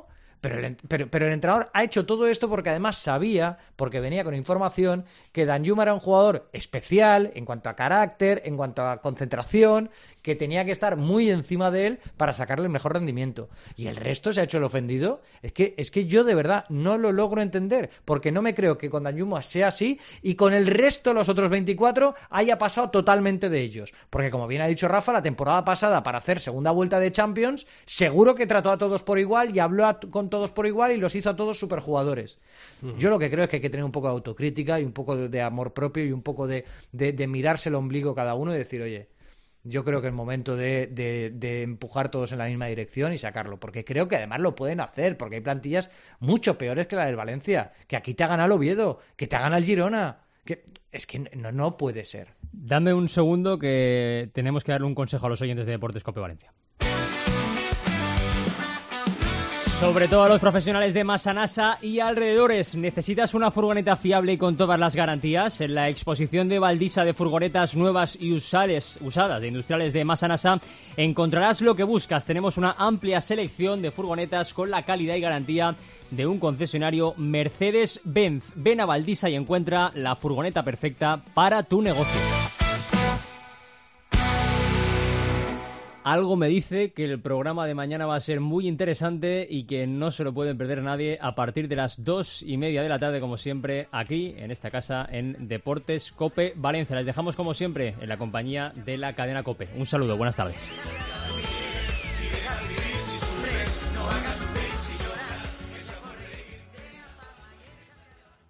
Pero el, pero, pero el entrenador ha hecho todo esto porque además sabía, porque venía con información, que Danjuma era un jugador especial en cuanto a carácter, en cuanto a concentración, que tenía que estar muy encima de él para sacarle el mejor rendimiento. Y el resto se ha hecho el ofendido. Es que, es que yo de verdad no lo logro entender, porque no me creo que con Danjuma sea así y con el resto, los otros veinticuatro, haya pasado totalmente de ellos. Porque como bien ha dicho Rafa, la temporada pasada, para hacer segunda vuelta de Champions, seguro que trató a todos por igual y habló a, con todos por igual y los hizo a todos superjugadores. Uh-huh. Yo lo que creo es que hay que tener un poco de autocrítica y un poco de amor propio y un poco de, de, de mirarse el ombligo cada uno y decir, oye, yo creo que es momento de, de, de empujar todos en la misma dirección y sacarlo, porque creo que además lo pueden hacer, porque hay plantillas mucho peores que la del Valencia, que aquí te ha ganado el Oviedo, que te ha ganado el Girona, que es que no, no puede ser. Dame un segundo que tenemos que darle un consejo a los oyentes de Deportes Cope Valencia. Sobre todo a los profesionales de Massanassa y alrededores. ¿Necesitas una furgoneta fiable y con todas las garantías? En la exposición de Valdisa de furgonetas nuevas y usales, usadas de industriales de Massanassa encontrarás lo que buscas. Tenemos una amplia selección de furgonetas con la calidad y garantía de un concesionario Mercedes-Benz. Ven a Valdisa y encuentra la furgoneta perfecta para tu negocio. Algo me dice que el programa de mañana va a ser muy interesante y que no se lo pueden perder nadie a partir de las dos y media de la tarde, como siempre, aquí en esta casa en Deportes Cope Valencia. Les dejamos como siempre en la compañía de la cadena Cope. Un saludo, buenas tardes.